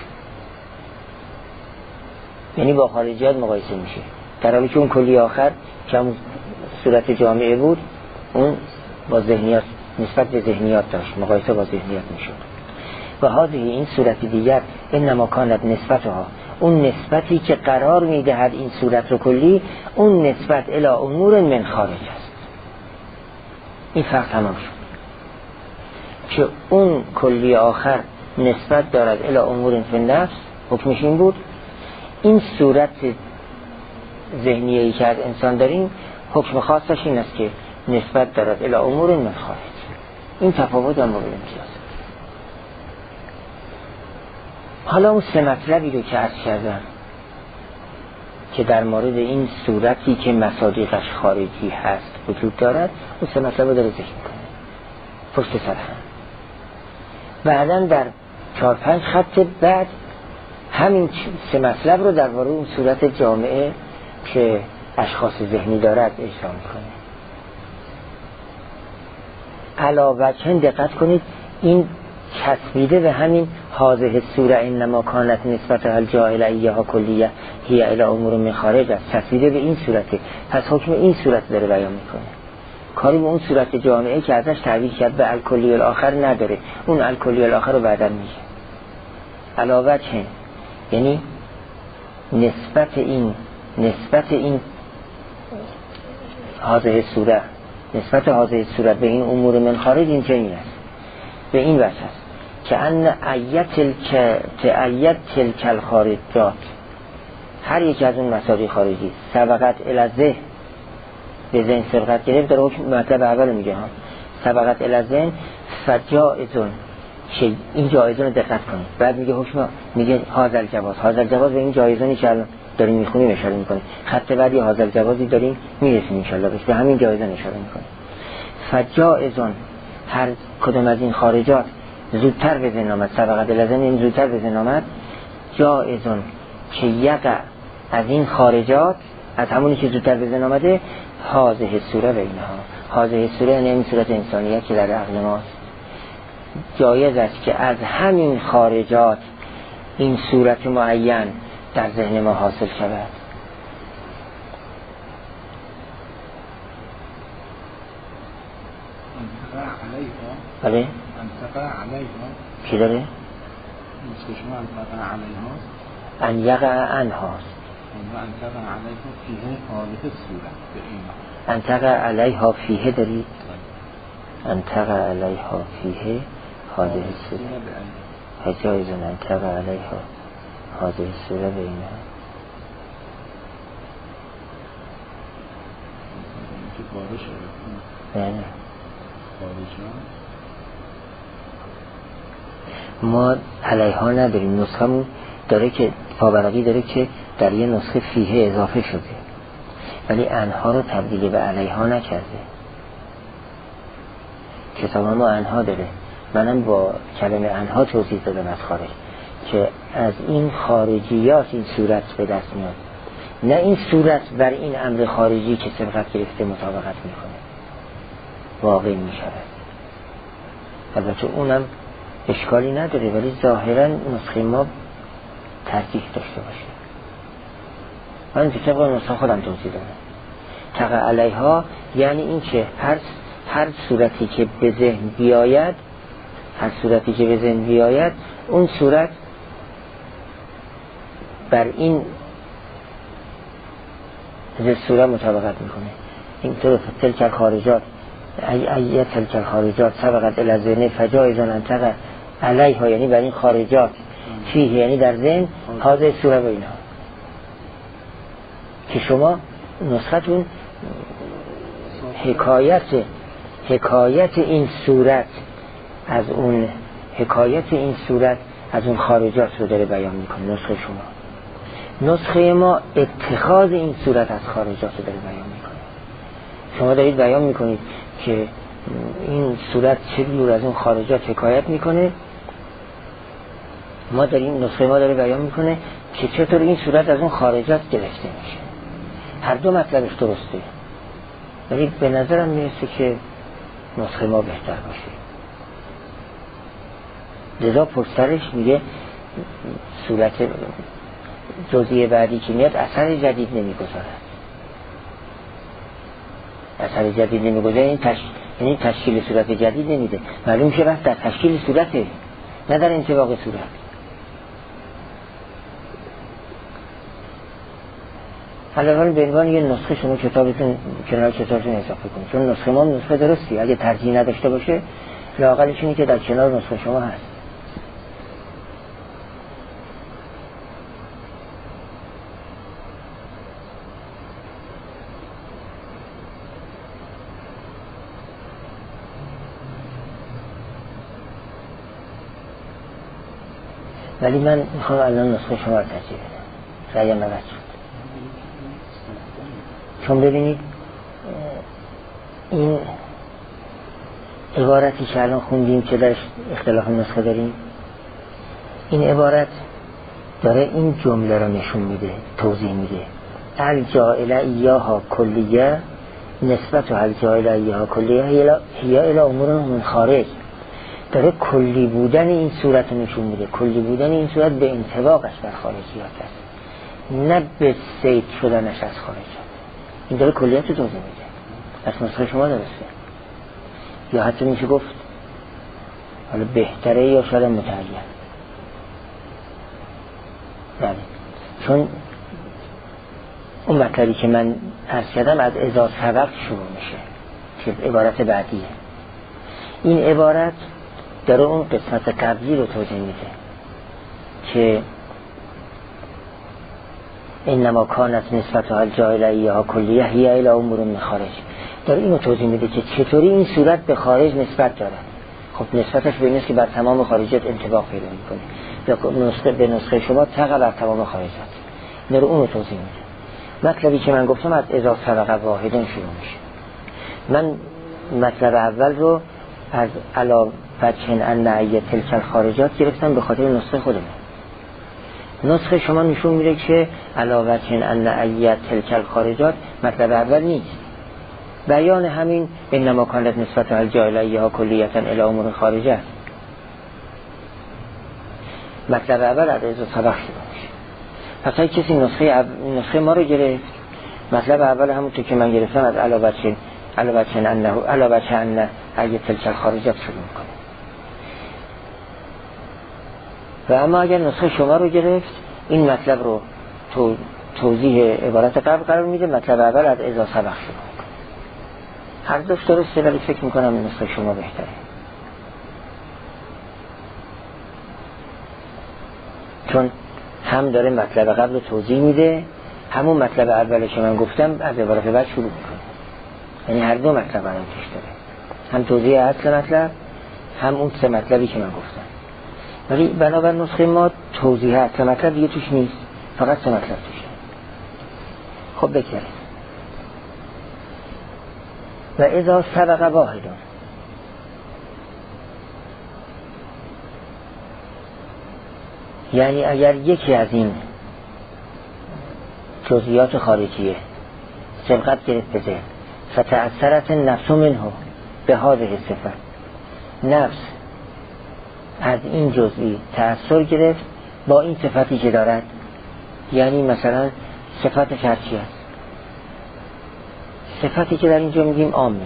یعنی با خارجیات مقایسه میشه، در حالی که اون کلی آخر که همون صورت جامعه بود اون با ذهنیات نسبت به ذهنیات داشت، مقایسه با ذهنیات میشد. و هذه این صورت دیگر انما کانت نسبتها، اون نسبتی که قرار میدهد این صورت رو کلی، اون نسبت الی امور من خارج است. این فرق تمام شد که اون کلی آخر نسبت دارد الی امور فی النفس، حکمش این بود. این صورت ذهنیه‌ای که از انسان داریم حکم خاصش این است که نسبت دارد الی امور من خارج. این تفاوت هم مورد امتیاز. حالا اون سه مطلبی رو که عرض کردم که در مورد این صورتی که مصادیقش خارجی هست وجود دارد، اون سه مطلب رو داره ذکر میکنه پشت سر هم. بعداً در چهار پنج خط بعد همین سه مطلب رو در مورد اون صورت جامعه که اشخاص ذهنی دارد اجرا میکنه. علاوه چند دقت کنید، این چسبیده به همین هذه الصوره انما کانت نسبت الجاهل ایها کلیه هی الی امور من خارج است، چسبیده به این صورته، پس حکم این صورت داره بیان میکنه، کاری به اون صورت جامعه که ازش تعبیر کرد به الکلی الاخر نداره. اون الکلی الاخر رو بعداً میگه. علاوه چند یعنی نسبت این نسبت این هذه الصوره نسبت هذه الصوره به این امور من خارج این چنین است، به این وجه است که ان ایت تلک تایت تلک الخارجات، هر یک از اون مصادیق خارجی سبقت الذه به ذهن سبقت گرفت، در حکم مطلب اول میگه ها سبقت الذه فجائزون، که این جایزون رو دقت کنید. بعد میگه حکم میگه هذا الجواز، هذا الجواز به این جایزونی که الان داریم میخونیم اشاره میکنه، خط بعدی هذا الجوازی داریم میرسیم ان شاء الله به همین جایزون اشاره میکنه. فجائزون، هر کدوم از این خارجات زودتر به ذهن آمد، سبقت الذه این زودتر به ذهن آمد، جائزون که یقع از این خارجات، از همونی که زودتر به ذهن آمده، هذه الصوره به اینها، هذه الصوره یعنی این صورت انسانیت که در عقل ماست، جایز است که از همین خارجات این صورت معین در ذهن ما حاصل شود. بله؟ انتقع علیها کی داره؟ نسخه شما انتقع علیها ان یقع انهاست، انتقع علیها فیه حالت صورت به اینا، انتقع علیها فیه دارید؟ انتقع علیها فیه حالت صورت جایزن، انتقع علیها حالت صورت به اینا. که بارش نه نه بارش ما علیها نداریم، نسخمون داره که فابرقی داره که در یه نسخه فیه اضافه شده، ولی انها رو تبدیل به علیها نکرده. کتاب ما انها داره منم با کلمه انها توضیح دادم از خارج که از این خارجیات این صورت به دست میاد، نه این صورت بر این امر خارجی که سبقت گرفته مطابقت میکنه واقع میشود. البته اونم اشکالی نداره، ولی ظاهرا نسخه ما ترجیح داشته باشه. من طبق نسخه خودم توضیح دادم. تقع علیها یعنی این که هر هر صورتی که به ذهن بیاید، هر صورتی که به ذهن بیاید اون صورت بر این ز صورت مطابقت میکنه. اینطور تلک خارجات ای ای تلک خارجات سبقت الی ذهن فجایزان انتقع علیها، یعنی بر این خارجات فیه یعنی در ذهن حاضر صورت و اینها که شما نسختون حکایت حکایت این صورت از اون حکایت این صورت از اون خارجات رو داره بیان میکنه. نسخه شما، نسخه ما اتخاذ این صورت از خارجات رو داره بیان میکنه. شما دارید بیان میکنید که این صورت چجور از اون خارجات حکایت میکنه، ما داریم نسخه ما داره بیان میکنه که چطور این صورت از اون خارجات گرفته میشه. هر دو مطلبش درسته، ولی به نظرم میرسه که نسخه ما بهتر باشه. لذا پشترش میگه صورت جزئی بعدی که میاد اثر جدید نمیگذارد. اثر جدید نمیگذاره این تش... یعنی تشکیل صورت جدید نمیده. معلوم شه بس در تشکیل صورته، نه در انطباق صورت. حالا به عنوان یه نسخه شما کتابتون کنار کتابتون اضافه کنید، چون نسخه ما نسخه درستی، اگه ترجیح نداشته باشه لااقلش اینه که در کنار نسخه شما هست. ولی من میخوام الان نسخه شما رو ترجیح بدم، رأیم عوض شد. چون ببینید این عبارتی که الان خوندیم که درش اختلاف نسخه داریم، این عبارت داره این جمله رو نشون میده، توضیح میده. الجائل ایاها کلیه نسبت و الجائل ایاها کلیه هی الی امور من خارج، داره کلی بودن این صورت رو نشون میده. کلی بودن این صورت به انطباقش بر خارجیات است، نه به سید شدنش از خارجیات. این داره کلیت رو توضیح میده. از نسخه شما درسته، یا حتی میشه گفت حالا بهتره یا شاید متعین. بله، چون اون مطلبی که من عرض کردم از اذا سبق شروع میشه که عبارت بعدیه. این عبارت داره اون قسمت قبلی رو توضیح میده که انما کانت نسبت الجائل ایها کلیه هی الی امور من خارج. داره اینو توضیح میده که چطوری این صورت به خارج نسبت داره. خب نسبتش به این است که بر تمام خارجات انطباق پیدا میکنه، یا نسخه به نسخه شما تقع بر تمام خارجات. داره اونو توضیح میده. مطلبی که من گفتم از اذا سبق واحدن شروع میشه. من مطلب اول رو از علا وجه ان ای تلک الخارجات گرفتم به خاطر نسخه خودم. نسخه شما نشون میده که علا وجه ان ای تلک الخارجات مطلب اول نیست، بیان همین انما کانت نسبت الجائل ایها کلیتا الی امور خارجه است. مطلب اول از اذا سبق شروع میشه. پس اگه کسی نسخه نسخه ما رو گرفت، مطلب اول همونطور که من گرفتم از علا وجه علا وجه انه علا وجه ان ای تلک الخارجات شروع میکنه. و اما اگر نسخه شما رو گرفت، این مطلب رو تو توضیح عبارت قبل قرار میده. مطلب اول از اذا سبق شروع میکنه. هر دوش درسته، ولی فکر میکنم نسخه شما بهتره، چون هم داره مطلب قبل رو توضیح میده، همون مطلب اولی که من گفتم از عبارت بعد شروع میکنه. یعنی هر دو مطلب الان توش داره، هم توضیح اصل مطلب، هم اون سه مطلبی که من گفتم. ولی بنابر نسخه ما توضیح اصل مطلب دیگه توش نیست، فقط سه مطلب توشه. خب بگذاریم. و اذا سبق واحدون، یعنی اگر یکی از این جزئیات خارجیه سبقت گرفت به ذهن فتأثرت النفس منه به هذه صفت، نفس از این جزئی تأثیر گرفت با این صفتی که دارد، یعنی مثلا صفتش هرچی است، صفتی که در اینجا میگیم عامه،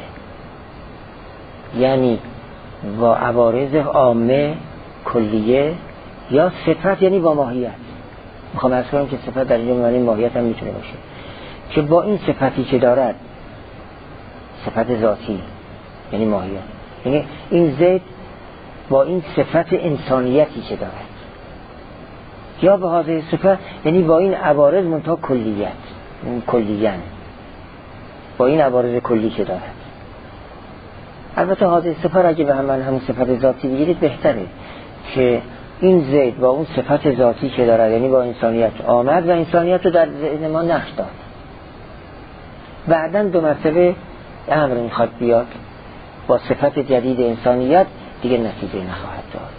یعنی با عوارض عامه کلیه، یا صفت یعنی با ماهیت. میخوام عرض کنم که صفت در اینجا معنی ماهیت هم میتونه باشه، که با این صفتی که دارد، صفت ذاتی یعنی ماهیت، یعنی این زید با این صفت انسانیتی که دارد، یا به هذه صفت یعنی با این عوارض منتها کلیت، این کلیاً با این عوارض کلی که دارد. البته هذه صفت اگه به همان همون صفت ذاتی بگیرید بهتره، که این زید با اون صفت ذاتی که دارد یعنی با انسانیت آمد و انسانیت رو در ذهن ما نقش داد، بعداً دو مرتبه امر میخواد بیاد با صفت جدید انسانیت دیگه نتیجه نخواهد داد.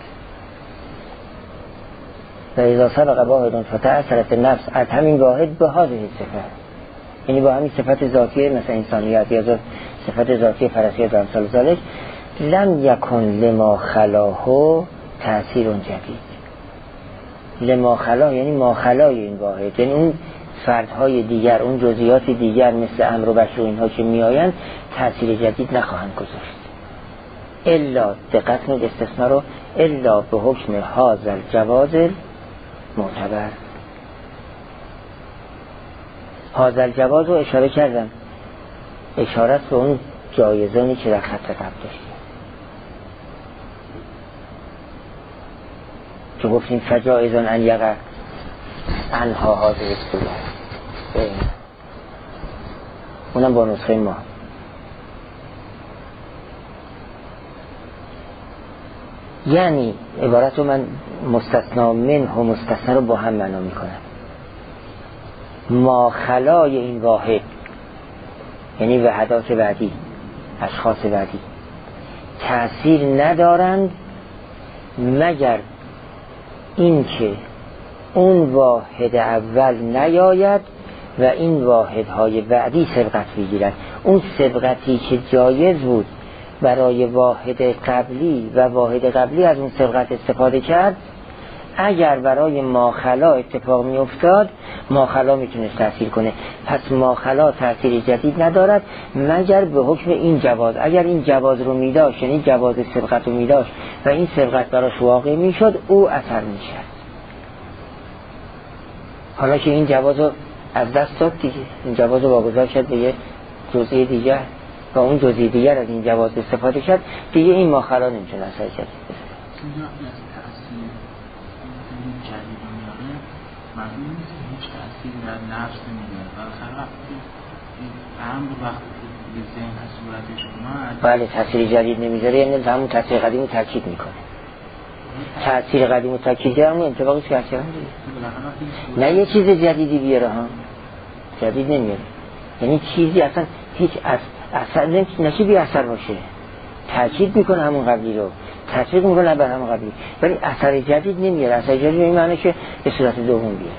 و اذا سبق واحد فتأثرت النفس، از همین واحد به هذه صفت، یعنی با همین صفت ذاتی مثل انسانیت یا صفت ذاتی فرضیه در امثال ذالک، لم یکن لما خلاه تأثیر جدید. لما خلا یعنی ما خلای این واحد، یعنی اون فردهای دیگر، اون جزئیات دیگر مثل امر و بشر و اینها که میآیند تأثیر جدید نخواهند گذاشت. الا، دقت کنید استثناء رو، الا به حکم هذا الجواز معتبر. هذا الجواز رو اشاره کردم، اشارت به اون جایزانی که در خط قبل داشتیم که گفتیم فجایزان ان یقع انها هذه الصورت، اونم با نسخه ما. یعنی عبارت رو من مستثنا منه و مستثنا رو با هم معنا میکنم. ما خلای این واحد یعنی وحدات بعدی، اشخاص بعدی تأثیر ندارند مگر این که اون واحد اول نیاید و این واحدهای بعدی سبقت بگیرند. اون سبقتی که جایز بود برای واحد قبلی و واحد قبلی از اون سبقت استفاده کرد، اگر برای ماخلا اتفاق می افتاد ماخلا میتونست تأثیر کنه. پس ماخلا تأثیر جدید ندارد مگر به حکم این جواز. اگر این جواز رو می داشت، یعنی جواز سبقت رو می داشت و این سبقت براش واقع می شد، او اثر می شد. حالا که این جواز رو از دست داد دیگه، این جواز رو واگذار شد به یه جزئی دیگر و اون جزئی دیگر از این جواز استفاده کرد، دیگه این ماخلا نمیتونه اثر جدید بزنه. مردم نیست که هیچ تأثیری در نفس نمیداره. بالاخره وقتی امر وقتی به ذهن صورتش اومد، بله تأثیر جدید نمیذاره، یعنی همون تأثیر قدیم رو تاکید میکنه. تأثیر قدیم رو تاکید کرده همون انطباقی که اثر میده، نه یه چیز جدیدی بیاره ها، جدید نمیاره، یعنی چیزی اصلا هیچ اثر نشی بی اثر باشه، تاکید میکنه همون قبلی رو، تطبیق میکنه بر همون قبلی، ولی اثر جدید نمیاره. اثر جدید این معنی که به صورت دوم بیاره.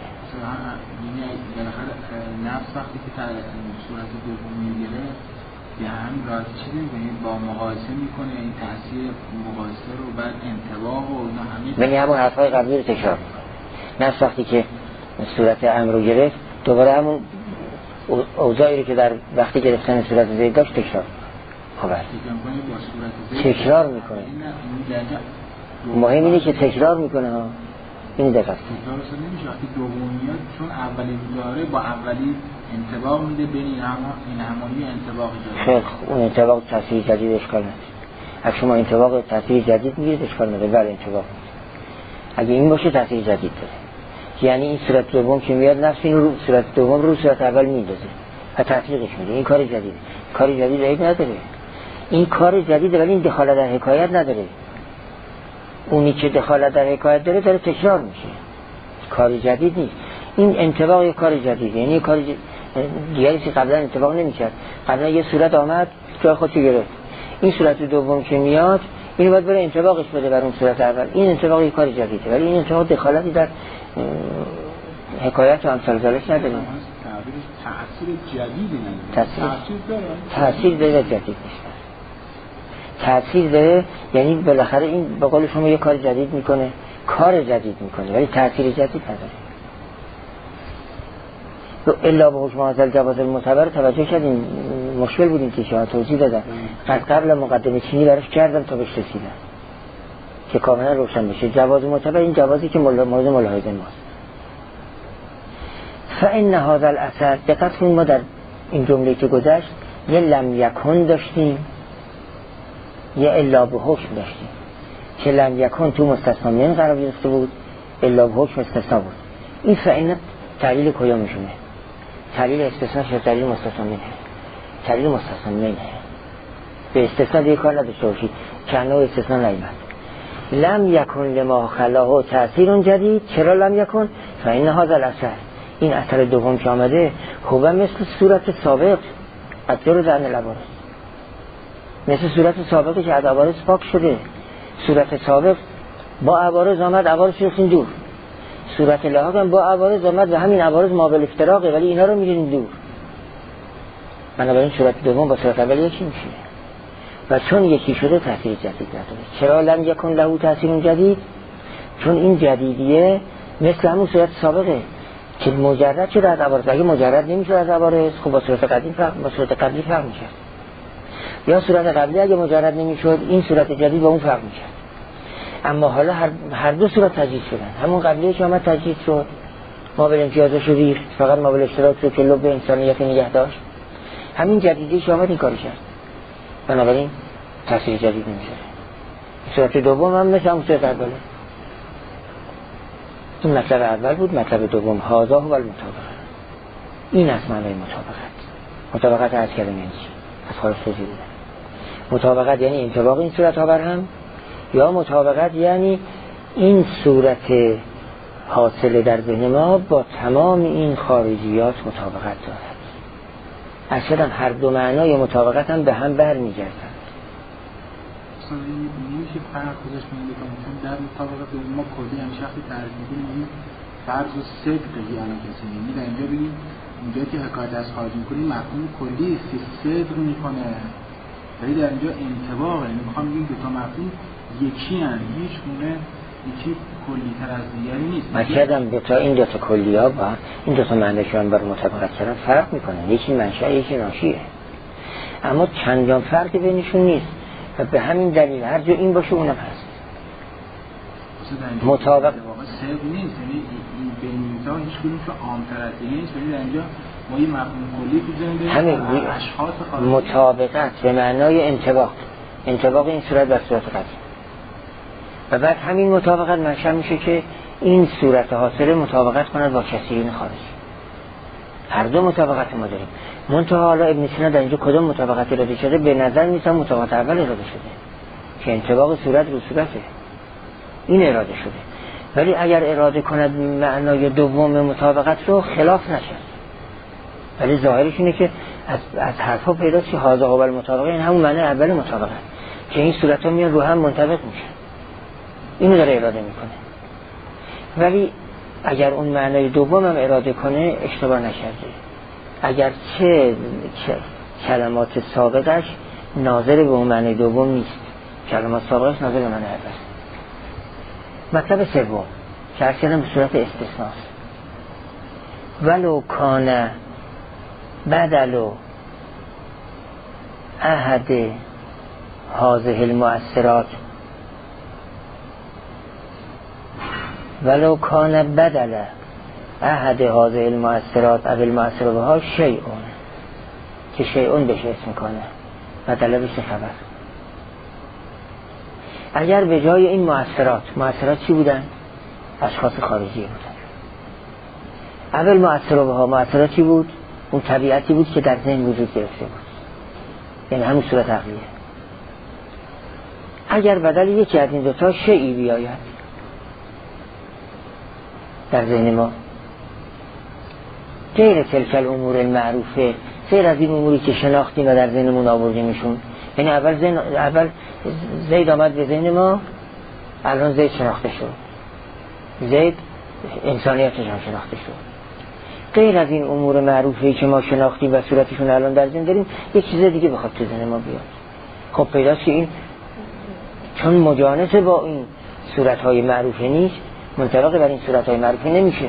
نفس وقتی که صورت دوم میگیره به هم راحتی چیزی میگه با مقایسه میکنه، این تاثیر مقایسه رو بعد انطباق و اینا همه، یعنی همون حرفای قبلی رو تکرار میکنه. نفس وقتی که صورت امر رو گرفت دوباره همون اوضاعی رو که در وقتی گرفتن صورت زید داشت تکرار خب تکرار میکنه. مهم اینه که تکرار میکنه ها، این دقیق است. تکرار اصلا نمیشه وقتی دومیات چون اولی داره با اولی انطباق میده، بین این همانی انطباقی داره. خیلی اون انطباق تاثیر جدید اشکال نداره. اگه شما انطباق تاثیر جدید میگیرید اشکال نداره، ولی انطباق اگه این باشه تاثیر جدید داره. یعنی این صورت دوم که میاد نفس این رو صورت دوم رو صورت اول میندازه و تطبیقش میده. این کار جدیده، کار جدید عیب نداره، این کار جدیده ولی این دخالت در حکایت نداره. اونی که دخالت در حکایت داره داره تکرار میشه، کار جدید نیست. این انطباق یک کار جدیده، یعنی کار دیگری که قبلا انطباق نمیکرد. قبلا یه صورت آمد جای خودشو گرفت، این صورت دوم که میاد این باید بره انطباقش بده بر اون صورت اول. این انطباق یک کار جدیده، ولی این انطباق دخالتی در حکایت و امثال ذالک نداره. تأثیر جدیدی نداره. تأثیر داره. تأثیر داره جدید نیست. تأثیر داره یعنی بالاخره این به قول شما یک کار جدید میکنه، کار جدید میکنه، ولی تأثیر جدید نداره. الا به حکم هذا الجواز المعتبر توجه کردیم، مشکل بودیم که شما توضیح دادن. از قبل مقدمه چینی براش کردم تا بهش رسیدم که کاملا روشن بشه. جواز معتبر این جوازی که مورد ملاحظه ماست. فإن هذا الأثر، دقت کنید ما در این جمله که گذشت یه لم یکن داشتیم، یه الا به حکم داشتیم که لم یکن تو مستثنا من قرار گرفته بود، الا به حکم استثنا بود. این فإن تعلیل کجا میشونه؟ تعلیل استثناء یا تعلیل مستثنا منه؟ تعلیل مستثنا منه. به استثناء دیگه کار نداشته باشید که نوع استثناء نیامد. لم یکن لما خلاه تأثیر جدید. چرا لم یکن؟ فإن هذا الأثر، این اثر دوم که آمده خوبه مثل صورت سابق ادجار در العوارض، مثل صورت سابقی که از عوارض پاک شده. صورت سابق با عوارض آمد، عوارض شدن دور. صورت لاحق هم با عوارض آمد و همین عوارض مابل افتراقه، ولی اینا رو می‌گیریم دور. بنابراین صورت دوم با صورت اول یکی میشه و چون یکی شده تأثیر جدید نداره. چرا لم یکن له تأثیر جدید؟ چون این جدیدیه مثل همون صورت سابقه که مجرد شده از عوارض. اگه مجرد نمیشه از عوارض، خب با صورت قدیم فرق با صورت قبلی فرق میشه. یا صورت قبلی اگه مجرد نمیشد، این صورت جدید با اون فرق میشه. اما حالا هر, هر دو صورت تجدید شدن. همون قبلی که آمد تجدید شد، ما به امتیازش ریخت، فقط ما به اشتراک رو که لب انسانیت نگه داشت. همین جدیدی که آمد این کاری کرد. بنابراین تاثیر جدید نمیشه. صورت دوم هم مثل همون صورت اوله. این مطلب اول بود. مطلب دوم هذا هو المطابقه. این است معنی مطابقت. مطابقت عرض کردم یعنی چی؟ از خارج توضیح بدم. مطابقت یعنی انطباق این صورت ها بر هم، یا مطابقت یعنی این صورت حاصل در ذهن ما با تمام این خارجیات مطابقت دارد. اصلا هر دو معنای مطابقت هم به هم بر می گردند. اصلا میشه فرق گذاشت میده که مثلا در مطابقت ما کلی هم شخصی تعریف میکنیم این فرض و صدق یعنی کسی میگه در اینجا بگیم اونجا که حکایت از خارج میکنیم مفهوم کلی است که صدق میکنه، ولی در اینجا انطباقه. یعنی میخوام بگیم دو تا مفهوم یکی هن، هیچ گونه یکی کلی تر از دیگری نیست. مطلبم دو تا این دو تا کلی ها با این دو تا معنی که من بر مطابقت کردم فرق میکنن. یکی منشأ یکی ناشیه، اما چندان فرقی بینشون نیست و به همین دلیل هر جا این باشه اونم هست. مطابق واقعا صدق نیست، یعنی این بینیتا هیچ کدوم که عام‌تر از دیگه نیست، ولی در اینجا ما یه مفهوم کلی تو ذهن داریم. همین اشخاص خارجی مطابقت به معنای انطباق، انطباق این صورت بر صورت قبلی، و بعد همین مطابقت منشأ میشه که این صورت حاصله مطابقت کند با کثیرین خارجی. هر دو مطابقت ما داریم. منتها حالا ابن سینا در اینجا کدام مطابقت اراده شده؟ به نظر میسه مطابقت اول اراده شده که انطباق صورت رو صورته، این اراده شده. ولی اگر اراده کند معنای دوم مطابقت رو خلاف نشه، ولی ظاهرش اینه که از از حرفا پیدا چه هازا قابل مطابقه، این همون معنی اول مطابقت که این صورت‌ها میان رو هم منطبق میشن، اینو داره اراده میکنه. ولی اگر اون معنای دوم هم اراده کنه اشتباه نکرده، اگر چه, چه کلمات سابقش ناظر به اون معنای دوم نیست، کلمات سابقش ناظر به معنی اول. مطلب سوم که عرض کردم به صورت استثناست. ولو کان بدل احد هذه المؤثرات، ولو کان بدل احد هذه المؤثرات او المؤثر بها شیئون، که شیئون بشه اسم کنه بدل بشه خبر. اگر به جای این مؤثرات، مؤثرات چی بودن؟ اشخاص خارجی بودن. اول مؤثر بها، مؤثرات چی بود؟ اون طبیعتی بود که در ذهن وجود گرفته بود، یعنی همون صورت عقلیه. اگر بدل یکی از این دوتا شیئی بیاید در ذهن ما، غیر تلک الامور المعروفه، غیر از این اموری که شناختیم و در ذهنمون آوردیمشون، یعنی اول زین اول زید آمد به ذهن ما، الان زید شناخته شد، زید انسانیتش هم شناخته شد. غیر از این امور معروفی که ما شناختیم و صورتشون الان در ذهن داریم، یک چیز دیگه بخواد تو ذهن ما بیاد. خب پیداست که این چون مجانسه با این صورتهای معروفه نیست، منطبق بر این صورتهای معروفه نمیشه،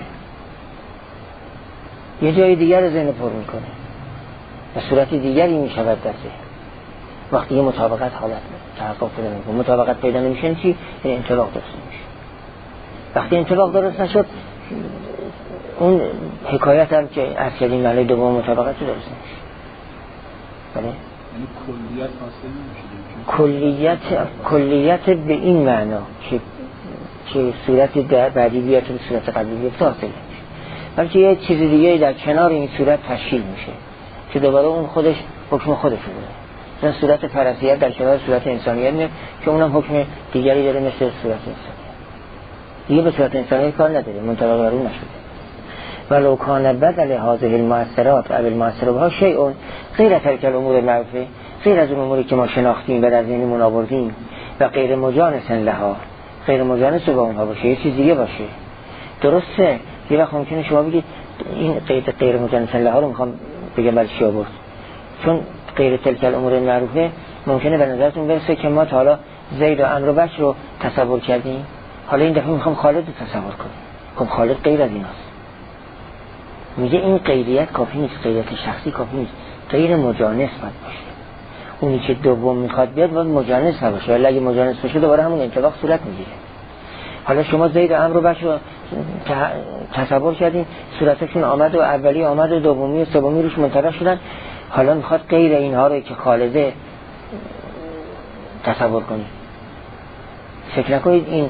یه جای دیگر رو ذهن پر میکنه و صورت دیگری میشود در ذهن. وقتی یه مطابقت حالت تحقق پیدا میکنه، مطابقت پیدا نمیشه چی؟ یعنی انطباق درست نمیشه. وقتی انطباق درست نشد، اون حکایت هم که از کردیم معنی دوم مطابقت رو درست نمیشه. بله؟ یعنی کلیت حاصل نمیشه. کلیت کلیت به این معنا که که صورت بعدی بیاد و صورت قبلی بیاد حاصل نمیشه، بلکه یه چیز دیگه در کنار این صورت تشکیل میشه که دوباره اون خودش حکم خودش بوده. مثلا صورت فرضیت در کنار صورت انسانیت میاد که اونم حکم دیگری داره مثل صورت انسانیت. دیگه به صورت انسانیت کار نداره، منطبق بر اون نشده. ولو کان بدل هذه المؤثرات او المؤثرها شیء غیر تلک الامور معروفه، غیر از اون اموری که ما شناختیم و در ذهنمون آوردیم و غیر مجانس لها، غیر مجانس با اونها باشه، یه چیز دیگه باشه. درسته یه وقت ممکنه شما بگید این غیر غیر مجانس لها رو میخوام بگم برای چی آورد، چون غیر تلک الامور معروفه ممکنه به نظرتون برسه که ما تا حالا زید و عمرو و بکر رو تصور کردیم، حالا این دفعه میخوام خالد رو تصور کنیم. خب خالد غیر از ایناست. میگه این غیریت کافی نیست، غیریت شخصی کافی نیست، غیر مجانس باید باشه. اونی که دوم میخواد بیاد باید مجانس نباشه، ولی اگه مجانس باشه دوباره همون انطباق صورت میگیره. حالا شما زید و عمرو و بکر رو تصور کردین، صورتشون آمد و اولی آمد و دومی و سومی روش منطبق شدن، حالا میخواد غیر اینها رو که خالده تصور کنید. فکر نکنید این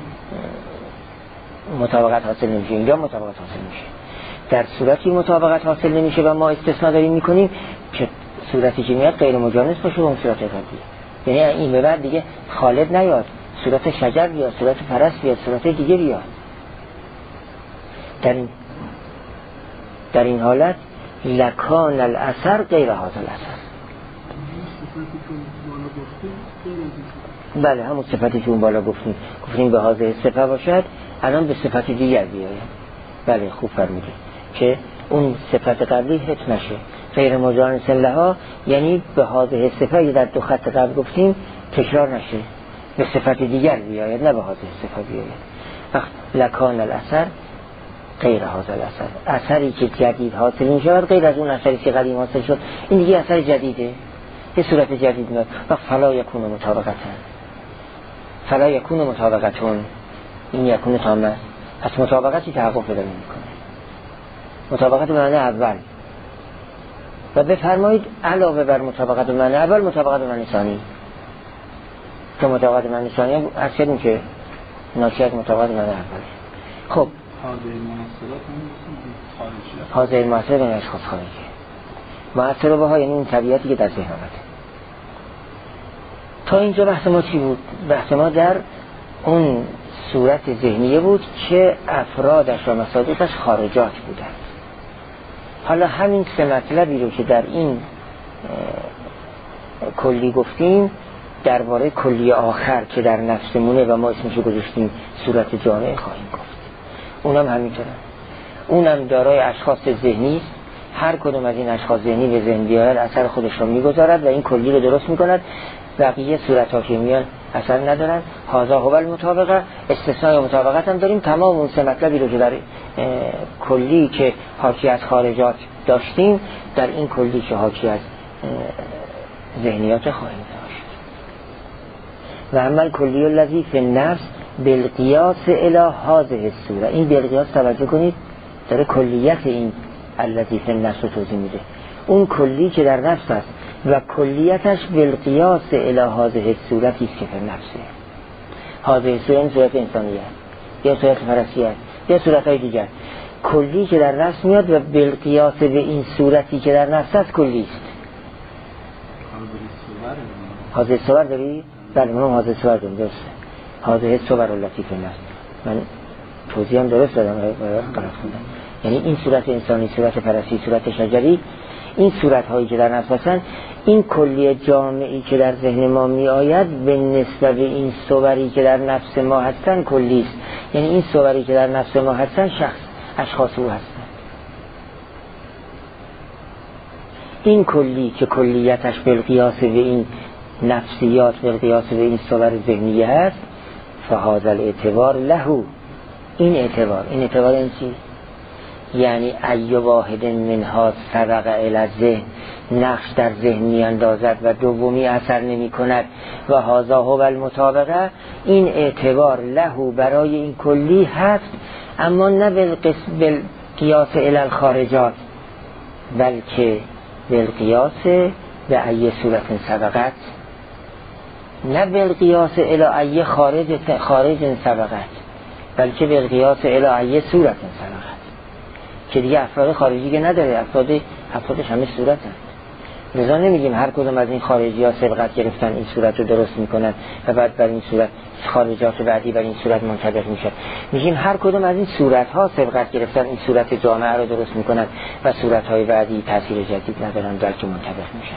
مطابقت حاصل نمیشه، اینجا مطابقت حاصل میشه. در صورتی مطابقت حاصل نمیشه و ما استثناء داریم میکنیم که صورتی که میاد غیر مجانس باشه با اون صورت قبلی. یعنی این به بعد دیگه خالد نیاد، صورت شجر بیاد، صورت فرس بیاد، صورت دیگه بیاد. در این در این حالت لکان الاثر غیر هذا الاثر. بله همون صفتی که اون بالا گفتیم گفتیم به هذه صفه باشد، الان به صفت دیگر بیاید. بله خوب فرمودید که اون صفت قبلی حفظ نشه، غیر مجانس لها، یعنی به هذه صفه در دو خط قبل گفتیم تکرار نشه، به صفت دیگر بیاید نه به هذه صفه بیاید. وقت لکان الاثر غیر هذا الاثر، اثری که جدید حاصل می شود غیر از اون اثری که قدیم حاصل شد، این دیگه اثر جدیده، یه صورت جدید میاد. و فلا یکون مطابقتن، فلا یکون مطابقتون، این یکون تامه، پس مطابقتی تحقق پیدا نمی‌کنه. مطابقت به معنی اول و بفرمایید علاوه بر مطابقت به معنی اول مطابقت به معنی ثانی، که مطابقت به معنی ثانی هم از کردیم که ناشی از مطابقت به معنی اول. خب حاضر مؤثرات این اشخاص خارجی مؤثر بها، یعنی این طبیعتی که در ذهن آمده. تا اینجا بحث ما چی بود؟ بحث ما در اون صورت ذهنیه بود که افرادش و مصادیقش خارجات بودن. حالا همین سه مطلبی رو که در این کلی گفتیم درباره کلی آخر که در نفسمونه و ما اسمشو گذاشتیم صورت جامعه خواهیم گفت. اونم همینطوره، اونم دارای اشخاص ذهنی است، هر کدوم از این اشخاص ذهنی به ذهن بیاید اثر خودش رو میگذارد و این کلی رو درست میکند، بقیه صورت ها که میان اثر ندارن. هذا هو المطابقه، استثناء و مطابقت هم داریم. تمام اون سه مطلبی رو که در کلی که حاکی از خارجات داشتیم در این کلی که حاکی از ذهنیات خواهیم داشت. و عمل کلی الذی فی النفس بالقیاس الی هذه الصوره، این بالقیاس توجه کنید داره کلیت این الذی فی النفس رو توضیح میده. اون کلی که در نفس است و کلیتش بالقیاس الی هذه الصورتی است که فی نفسه. هذه الصوره صورت انسانیه یا صورت فرسیه یا صورت های دیگر، کلی که در نفس میاد و بالقیاس به این صورتی که در نفس است کلی است. هذه الصور داری؟ بله من هذه الصور دارم، درسته. هذه الصور التي فی النفس، من توضیح هم درست دادم غلط خوندم. یعنی این صورت انسانی، صورت فرسی، صورت شجری، این صورت هایی که در نفس هستن، این کلی جامعی که در ذهن ما می آید به نسبت این صوری که در نفس ما هستن کلی است. یعنی این صوری که در نفس ما هستن شخص اشخاص او هستن. این کلی که کلیتش بالقیاس به این نفسیات بالقیاس به این صور ذهنی هست، فهذا الاعتبار له، این اعتبار این اعتبار این چی؟ یعنی ای واحد منها سبق الی الذهن، نقش در ذهن می اندازد و دومی اثر نمی کند و هذا هو المطابقه، این اعتبار له برای این کلی هست، اما نه بالقیاس الی الخارجات، بلکه بالقیاس به ای صورت سبقت، نه بالقیاس الی ای خارج خارج سبقت، بلکه بالقیاس الی ای صورت سبقت، که دیگه افراد خارجی که نداره، افراد افرادش همه صورت هست. لذا نمیگیم هر کدوم از این خارجی ها سبقت گرفتن این صورت رو درست میکنن و بعد بر این صورت خارجات بعدی بر این صورت منطبق میشه. میگیم هر کدوم از این صورت ها سبقت گرفتن این صورت جامعه رو درست میکنن و صورت های بعدی تاثیر جدید ندارن بلکه منطبق میشن.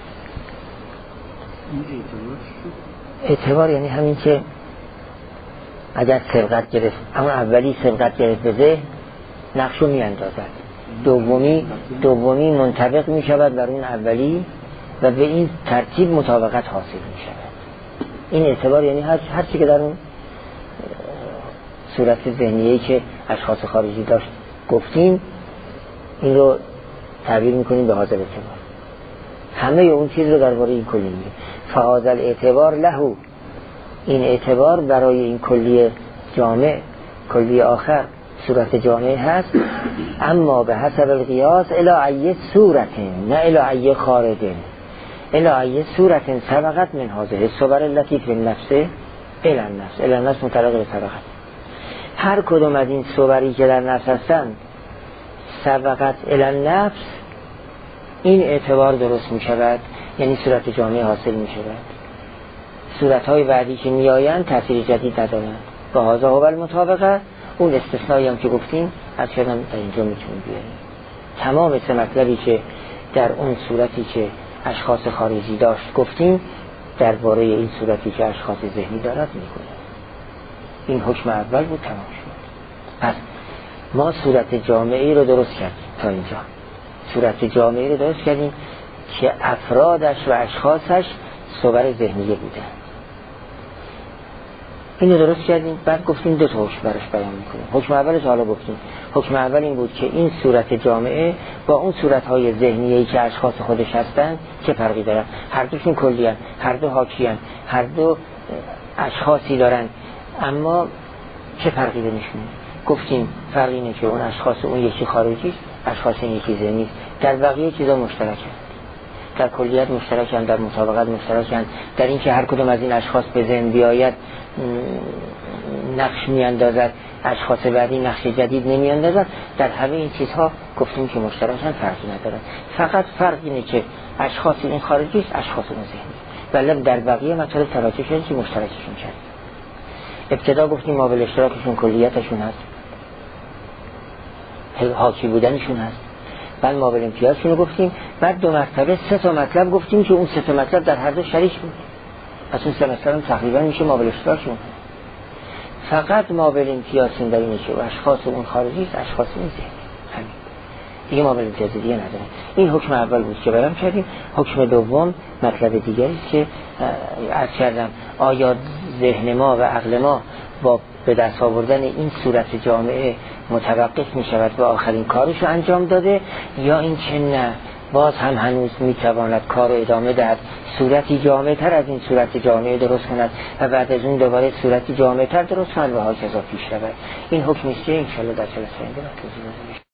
اعتبار یعنی همین که اگر سبقت گرفت، اما اولی سبقت گرفت به ذهن نقشو میاندازد، دومی دومی منطبق می شود بر اون اولی و به این ترتیب مطابقت حاصل می شود. این اعتبار یعنی هر هر چی که در اون صورت ذهنیه‌ای که اشخاص خارجی داشت گفتیم، این رو تعبیر می‌کنیم به حاضر اعتبار. همه اون چیز رو درباره این کلی میگیم. فهذا الاعتبار له، این اعتبار برای این کلی جامع، کلی آخر صورت جامعه هست، اما به حسب القیاس الی ای صورت، نه الی ای خارج، الی ای صورت سبقت من هذه الصور التي فی النفس الی النفس، الی النفس متعلق به سبقت. هر کدوم از این صوری که در نفس هستند سبقت الی النفس، این اعتبار درست می شود، یعنی صورت جامعه حاصل می شود. صورت های بعدی که می آیند تأثیر جدید ندارند. و هذا هو المطابقه، اون استثنایی هم که گفتیم از شدن در اینجا میتونیم بیاریم. تمام سه مطلبی که در اون صورتی که اشخاص خارجی داشت گفتیم درباره این صورتی که اشخاص ذهنی دارد میکنیم. این حکم اول بود، تمام شد. پس ما صورت جامعی رو درست کردیم تا اینجا. صورت جامعی رو درست کردیم که افرادش و اشخاصش صور ذهنیه بودن. اینو درست کردیم. بعد گفتیم دو تا حکم براش بیان میکنیم. حکم اولش حالا گفتیم. حکم اول این بود که این صورت جامعه با اون صورت‌های ذهنیه‌ای که اشخاص خودش هستن چه فرقی دارن؟ هر دوشون کلیان، هر دو حاکیان، هر دو اشخاصی دارن، اما چه فرقی بینشون؟ گفتیم فرق اینه که اون اشخاص اون یکی خارجی است، اشخاص این یکی ذهنی است. در بقیه چیزا مشترکن. در کلیت مشترکن، در مطابقت مشترکن، در این که هر کدوم از این اشخاص به ذهن بیاید نقش میاندازد، اشخاص بعدی نقش جدید نمیاندازد. در همه این چیزها گفتیم که مشترکن، فرقی ندارن. فقط فرق اینه که اشخاص این خارجی است، اشخاص اون ذهنی. ولی در بقیه مطالب توجه کردیم که مشترکشون کرد. ابتدا گفتیم ما به اشتراکشون کلیتشون هست، حاکی بودنشون هست. بعد ما به امتیازشون رو گفتیم. بعد دو مرتبه سه تا مطلب گفتیم که اون سه تا مطلب در هر دو شریک بود. پس اون سه مطلب تقریبا میشه ما به اشتراکشون. فقط ما به امتیاز در اینه که اشخاص اون خارجی است، اشخاص این ذهنی. همین دیگه ما به امتیاز دیگه نداریم. این حکم اول بود که بیان کردیم. حکم دوم مطلب دیگری است که عرض کردم آیا ذهن ما و عقل ما با به دست آوردن این صورت جامعه متوقف می شود و آخرین کارش رو انجام داده، یا این که نه، باز هم هنوز می تواند کار رو ادامه دهد، صورتی جامعه تر از این صورت جامعه درست کند و بعد از اون دوباره صورتی جامعه تر درست کند و ها کذا پیش رود. این حکمی است که انشاءالله در جلسه آینده